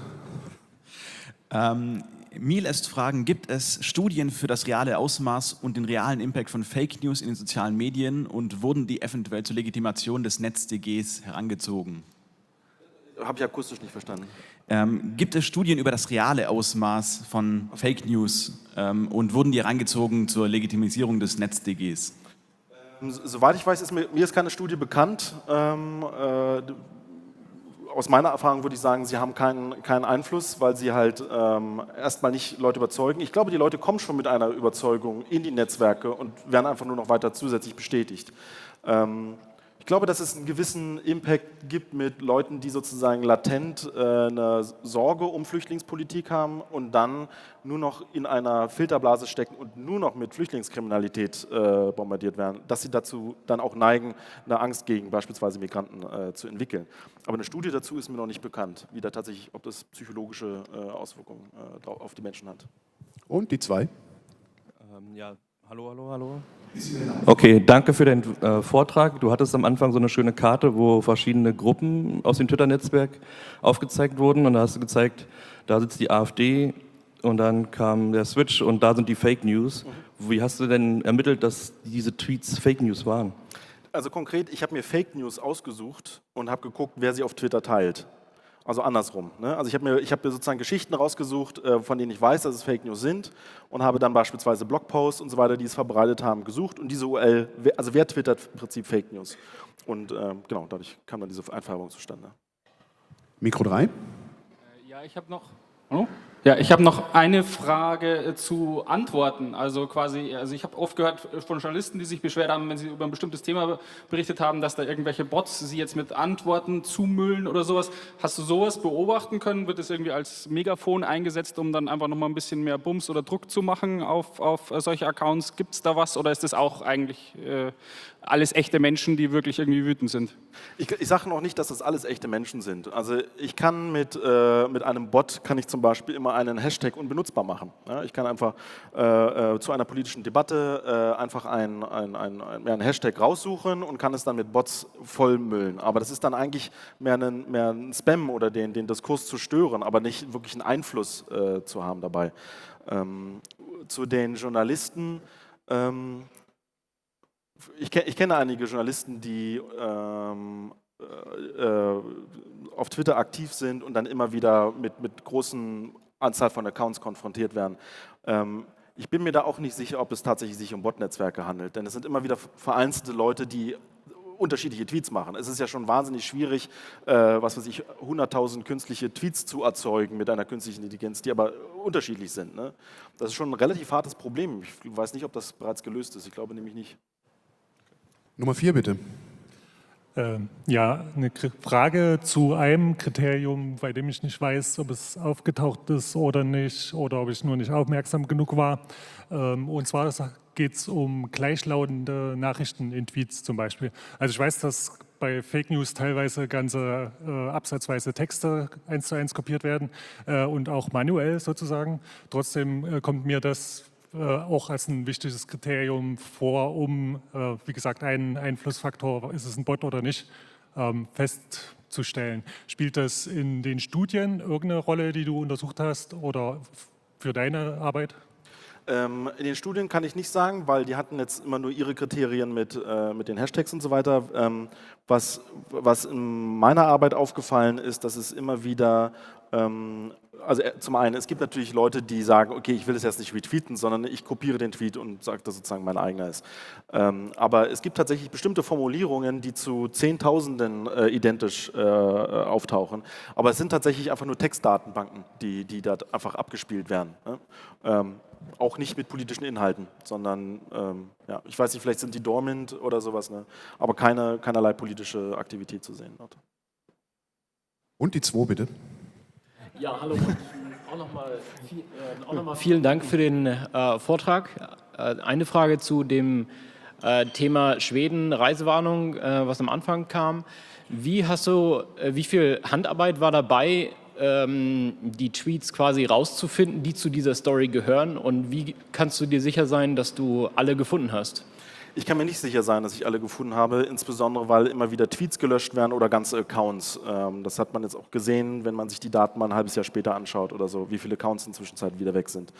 Ähm, Mir lässt fragen, gibt es Studien für das reale Ausmaß und den realen Impact von Fake News in den sozialen Medien und wurden die eventuell zur Legitimation des NetzDG Gs herangezogen? Habe ich akustisch nicht verstanden. Ähm, gibt es Studien über das reale Ausmaß von Fake News ähm, und wurden die herangezogen zur Legitimisierung des NetzDG Gs? Ähm, soweit ich weiß, ist mir, mir ist keine Studie bekannt. Ähm, äh, aus meiner Erfahrung würde ich sagen, sie haben keinen, keinen Einfluss, weil sie halt ähm, erstmal nicht Leute überzeugen. Ich glaube, die Leute kommen schon mit einer Überzeugung in die Netzwerke und werden einfach nur noch weiter zusätzlich bestätigt. Ähm, Ich glaube, dass es einen gewissen Impact gibt mit Leuten, die sozusagen latent äh, eine Sorge um Flüchtlingspolitik haben und dann nur noch in einer Filterblase stecken und nur noch mit Flüchtlingskriminalität äh, bombardiert werden, dass sie dazu dann auch neigen, eine Angst gegen beispielsweise Migranten äh, zu entwickeln. Aber eine Studie dazu ist mir noch nicht bekannt, wie da tatsächlich, ob das psychologische äh, Auswirkungen äh, auf die Menschen hat. Und die zwei? Ähm, ja, hallo, hallo, hallo. Okay, danke für den äh, Vortrag. Du hattest am Anfang so eine schöne Karte, wo verschiedene Gruppen aus dem Twitter-Netzwerk aufgezeigt wurden. Und da hast du gezeigt, da sitzt die AfD und dann kam der Switch und da sind die Fake News. Mhm. Wie hast du denn ermittelt, dass diese Tweets Fake News waren? Also konkret, ich habe mir Fake News ausgesucht und habe geguckt, wer sie auf Twitter teilt. Also andersrum. Ne? Also ich habe mir, ich hab mir sozusagen Geschichten rausgesucht, äh, von denen ich weiß, dass es Fake News sind und habe dann beispielsweise Blogposts und so weiter, die es verbreitet haben, gesucht und diese U R L, also wer twittert im Prinzip Fake News. Und äh, genau, dadurch kam dann diese Einfärbung zustande. Mikro drei. Ja, ich habe noch... Hallo? Ja, ich habe noch eine Frage zu Antworten. Also quasi, also ich habe oft gehört von Journalisten, die sich beschwert haben, wenn sie über ein bestimmtes Thema berichtet haben, dass da irgendwelche Bots sie jetzt mit Antworten zumüllen oder sowas. Hast du sowas beobachten können? Wird das irgendwie als Megafon eingesetzt, um dann einfach nochmal ein bisschen mehr Bums oder Druck zu machen auf, auf solche Accounts? Gibt es da was oder ist das auch eigentlich äh, alles echte Menschen, die wirklich irgendwie wütend sind? Ich, ich sage noch nicht, dass das alles echte Menschen sind. Also ich kann mit, äh, mit einem Bot, kann ich zum Beispiel immer einen Hashtag unbenutzbar machen. Ja, ich kann einfach äh, äh, zu einer politischen Debatte äh, einfach einen ein, ein, ein Hashtag raussuchen und kann es dann mit Bots vollmüllen. Aber das ist dann eigentlich mehr ein, mehr ein Spam oder den, den Diskurs zu stören, aber nicht wirklich einen Einfluss äh, zu haben dabei. Ähm, zu den Journalisten, ähm, ich, ich kenne einige Journalisten, die ähm, äh, auf Twitter aktiv sind und dann immer wieder mit, mit großen Anzahl von Accounts konfrontiert werden. Ähm, Ich bin mir da auch nicht sicher, ob es tatsächlich sich um Bot-Netzwerke handelt, denn es sind immer wieder vereinzelte Leute, die unterschiedliche Tweets machen. Es ist ja schon wahnsinnig schwierig, äh, was weiß ich, hunderttausend künstliche Tweets zu erzeugen mit einer künstlichen Intelligenz, die aber unterschiedlich sind. Ne? Das ist schon ein relativ hartes Problem. Ich weiß nicht, ob das bereits gelöst ist. Ich glaube nämlich nicht. Nummer vier, bitte. Äh, ja, eine Frage zu einem Kriterium, bei dem ich nicht weiß, ob es aufgetaucht ist oder nicht, oder ob ich nur nicht aufmerksam genug war. Ähm, und zwar geht es um gleichlautende Nachrichten in Tweets zum Beispiel. Also ich weiß, dass bei Fake News teilweise ganze äh, absatzweise Texte eins zu eins kopiert werden äh, und auch manuell sozusagen. Trotzdem äh, kommt mir das äh, auch als ein wichtiges Kriterium vor, um, äh, wie gesagt, einen Einflussfaktor, ist es ein Bot oder nicht, ähm, festzustellen. Spielt das in den Studien irgendeine Rolle, die du untersucht hast, oder für deine Arbeit? Ähm, in den Studien kann ich nicht sagen, weil die hatten jetzt immer nur ihre Kriterien mit, äh, mit den Hashtags und so weiter. Ähm, was, was in meiner Arbeit aufgefallen ist, dass es immer wieder, ähm, also äh, zum einen, es gibt natürlich Leute, die sagen, okay, ich will es jetzt nicht retweeten, sondern ich kopiere den Tweet und sage, dass sozusagen mein eigener ist. Ähm, aber es gibt tatsächlich bestimmte Formulierungen, die zu Zehntausenden äh, identisch äh, auftauchen. Aber es sind tatsächlich einfach nur Textdatenbanken, die, die da einfach abgespielt werden. Ne? Ähm, Auch nicht mit politischen Inhalten, sondern, ähm, ja, ich weiß nicht, vielleicht sind die dormant oder sowas, ne? Aber keine, keinerlei politische Aktivität zu sehen dort. Und die zwei, bitte. Ja, hallo. Auch nochmal viel, äh, noch vielen Dank für den äh, Vortrag. Äh, eine Frage zu dem äh, Thema Schweden, Reisewarnung, äh, was am Anfang kam. Wie hast du, äh, wie viel Handarbeit war dabei, die Tweets quasi rauszufinden, die zu dieser Story gehören, und wie kannst du dir sicher sein, dass du alle gefunden hast? Ich kann mir nicht sicher sein, dass ich alle gefunden habe, insbesondere weil immer wieder Tweets gelöscht werden oder ganze Accounts. Das hat man jetzt auch gesehen, wenn man sich die Daten mal ein halbes Jahr später anschaut oder so, wie viele Accounts in der Zwischenzeit wieder weg sind.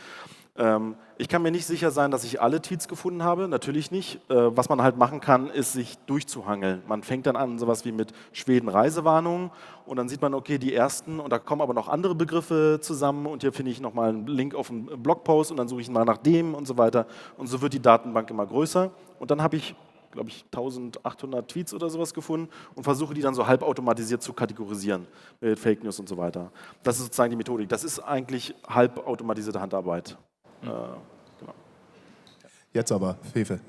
Ich kann mir nicht sicher sein, dass ich alle Tweets gefunden habe, natürlich nicht. Was man halt machen kann, ist sich durchzuhangeln. Man fängt dann an, sowas wie mit Schweden-Reisewarnung, und dann sieht man, okay, die ersten, und da kommen aber noch andere Begriffe zusammen, und hier finde ich nochmal einen Link auf einen Blogpost und dann suche ich mal nach dem und so weiter, und so wird die Datenbank immer größer, und dann habe ich, glaube ich, eintausendachthundert Tweets oder sowas gefunden und versuche die dann so halbautomatisiert zu kategorisieren mit Fake News und so weiter. Das ist sozusagen die Methodik. Das ist eigentlich halbautomatisierte Handarbeit. Äh, genau. Jetzt aber, Fefe.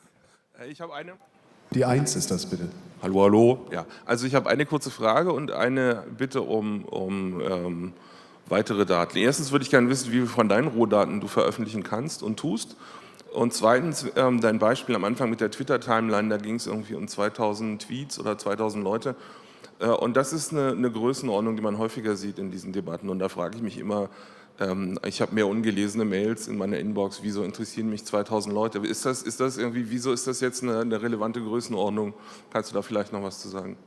Ich habe eine. Die Eins ist das, bitte. Hallo, hallo. Ja, also ich habe eine kurze Frage und eine Bitte um, um ähm, weitere Daten. Erstens würde ich gerne wissen, wie viel von deinen Rohdaten du veröffentlichen kannst und tust. Und zweitens, ähm, dein Beispiel am Anfang mit der Twitter-Timeline, da ging es irgendwie um zweitausend Tweets oder zweitausend Leute. Äh, und das ist eine, eine Größenordnung, die man häufiger sieht in diesen Debatten. Und da frage ich mich immer, ähm, ich habe mehr ungelesene Mails in meiner Inbox, wieso interessieren mich zweitausend Leute? Ist das, ist das irgendwie, wieso ist das jetzt eine, eine relevante Größenordnung? Kannst du da vielleicht noch was zu sagen?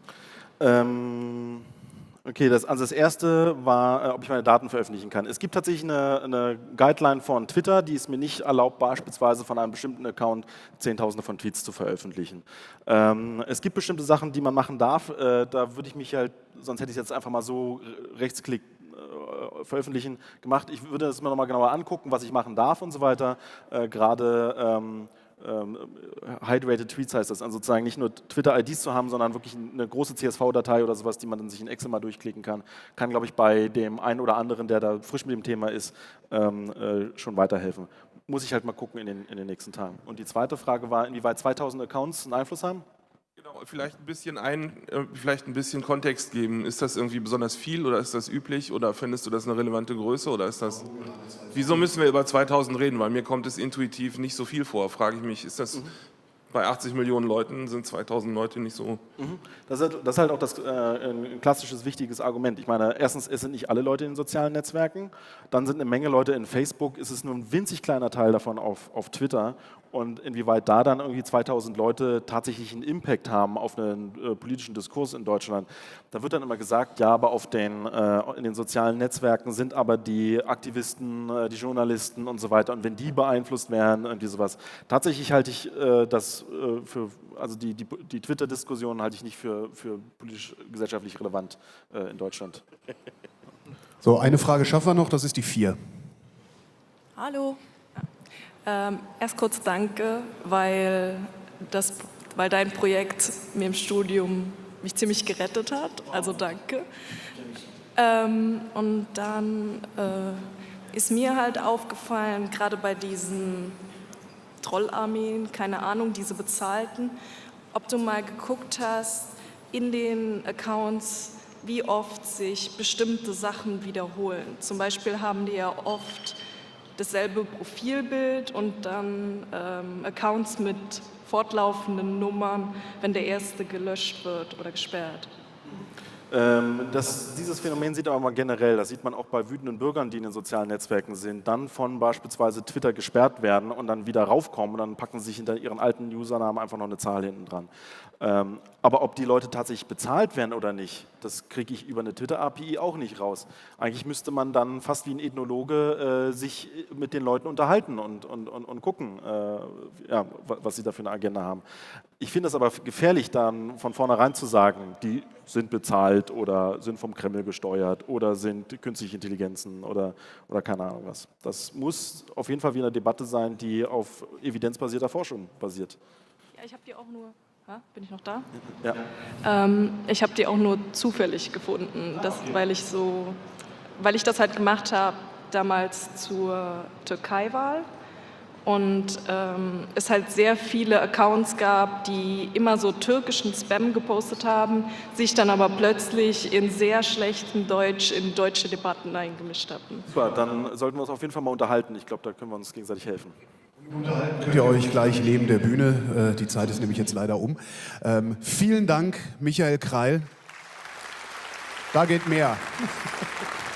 Ähm... Okay, das, also das erste war, äh, ob ich meine Daten veröffentlichen kann. Es gibt tatsächlich eine, eine Guideline von Twitter, die es mir nicht erlaubt, beispielsweise von einem bestimmten Account Zehntausende von Tweets zu veröffentlichen. Ähm, es gibt bestimmte Sachen, die man machen darf. Äh, da würde ich mich halt, sonst hätte ich es jetzt einfach mal so rechtsklick äh, veröffentlichen gemacht. Ich würde das mir nochmal genauer angucken, was ich machen darf und so weiter. Äh, Gerade ähm, Ähm, Hydrated Tweets heißt das, also sozusagen nicht nur Twitter-I Ds zu haben, sondern wirklich eine große C S V-Datei oder sowas, die man dann sich in Excel mal durchklicken kann, kann, glaube ich, bei dem einen oder anderen, der da frisch mit dem Thema ist, ähm, äh, schon weiterhelfen. Muss ich halt mal gucken in den, in den nächsten Tagen. Und die zweite Frage war, inwieweit zweitausend Accounts einen Einfluss haben? Genau, vielleicht ein bisschen ein, vielleicht ein bisschen Kontext geben. Ist das irgendwie besonders viel oder ist das üblich oder findest du das eine relevante Größe oder ist das? Wieso müssen wir über zweitausend reden? Weil mir kommt es intuitiv nicht so viel vor. Frage ich mich, ist das mhm. bei achtzig Millionen Leuten sind zweitausend Leute nicht so? Mhm. Das, ist, das ist halt auch das, äh, ein klassisches, wichtiges Argument. Ich meine, erstens, es sind nicht alle Leute in den sozialen Netzwerken, dann sind eine Menge Leute in Facebook, es ist nur ein winzig kleiner Teil davon auf, auf Twitter. Und inwieweit da dann irgendwie zweitausend Leute tatsächlich einen Impact haben auf einen äh, politischen Diskurs in Deutschland. Da wird dann immer gesagt, ja, aber auf den, äh, in den sozialen Netzwerken sind aber die Aktivisten, äh, die Journalisten und so weiter. Und wenn die beeinflusst werden, irgendwie sowas. Tatsächlich halte ich äh, das äh, für, also die, die, die Twitter-Diskussion halte ich nicht für, für politisch-gesellschaftlich relevant äh, in Deutschland. So, eine Frage schaffen wir noch, das ist die vier. Hallo. Ähm, erst kurz danke, weil, das, weil dein Projekt mir im Studium mich ziemlich gerettet hat, also danke. Ähm, und dann äh, ist mir halt aufgefallen, gerade bei diesen Trollarmeen, keine Ahnung, diese bezahlten, ob du mal geguckt hast in den Accounts, wie oft sich bestimmte Sachen wiederholen. Zum Beispiel haben die ja oft dasselbe Profilbild und dann ähm, Accounts mit fortlaufenden Nummern, wenn der erste gelöscht wird oder gesperrt. Ähm, das, dieses Phänomen sieht man aber mal generell, das sieht man auch bei wütenden Bürgern, die in den sozialen Netzwerken sind, dann von beispielsweise Twitter gesperrt werden und dann wieder raufkommen und dann packen sie sich hinter ihren alten Usernamen einfach noch eine Zahl hinten dran. Ähm, aber ob die Leute tatsächlich bezahlt werden oder nicht, das kriege ich über eine Twitter-A P I auch nicht raus. Eigentlich müsste man dann fast wie ein Ethnologe äh, sich mit den Leuten unterhalten und, und, und, und gucken, äh, ja, was sie da für eine Agenda haben. Ich finde es aber gefährlich, dann von vornherein zu sagen, die sind bezahlt oder sind vom Kreml gesteuert oder sind künstliche Intelligenzen oder, oder keine Ahnung was. Das muss auf jeden Fall wie eine Debatte sein, die auf evidenzbasierter Forschung basiert. Ja, ich habe die auch nur... Bin ich noch da? Ja. Ähm, ich habe die auch nur zufällig gefunden, das, weil, ich so, weil ich das halt gemacht habe damals zur Türkei-Wahl und ähm, es halt sehr viele Accounts gab, die immer so türkischen Spam gepostet haben, sich dann aber plötzlich in sehr schlechtem Deutsch in deutsche Debatten eingemischt hatten. Super, dann sollten wir uns auf jeden Fall mal unterhalten. Ich glaube, da können wir uns gegenseitig helfen. Könnt ihr euch gleich neben der Bühne, äh, die Zeit ist nämlich jetzt leider um. Ähm, vielen Dank, Michael Kreil. Da geht mehr.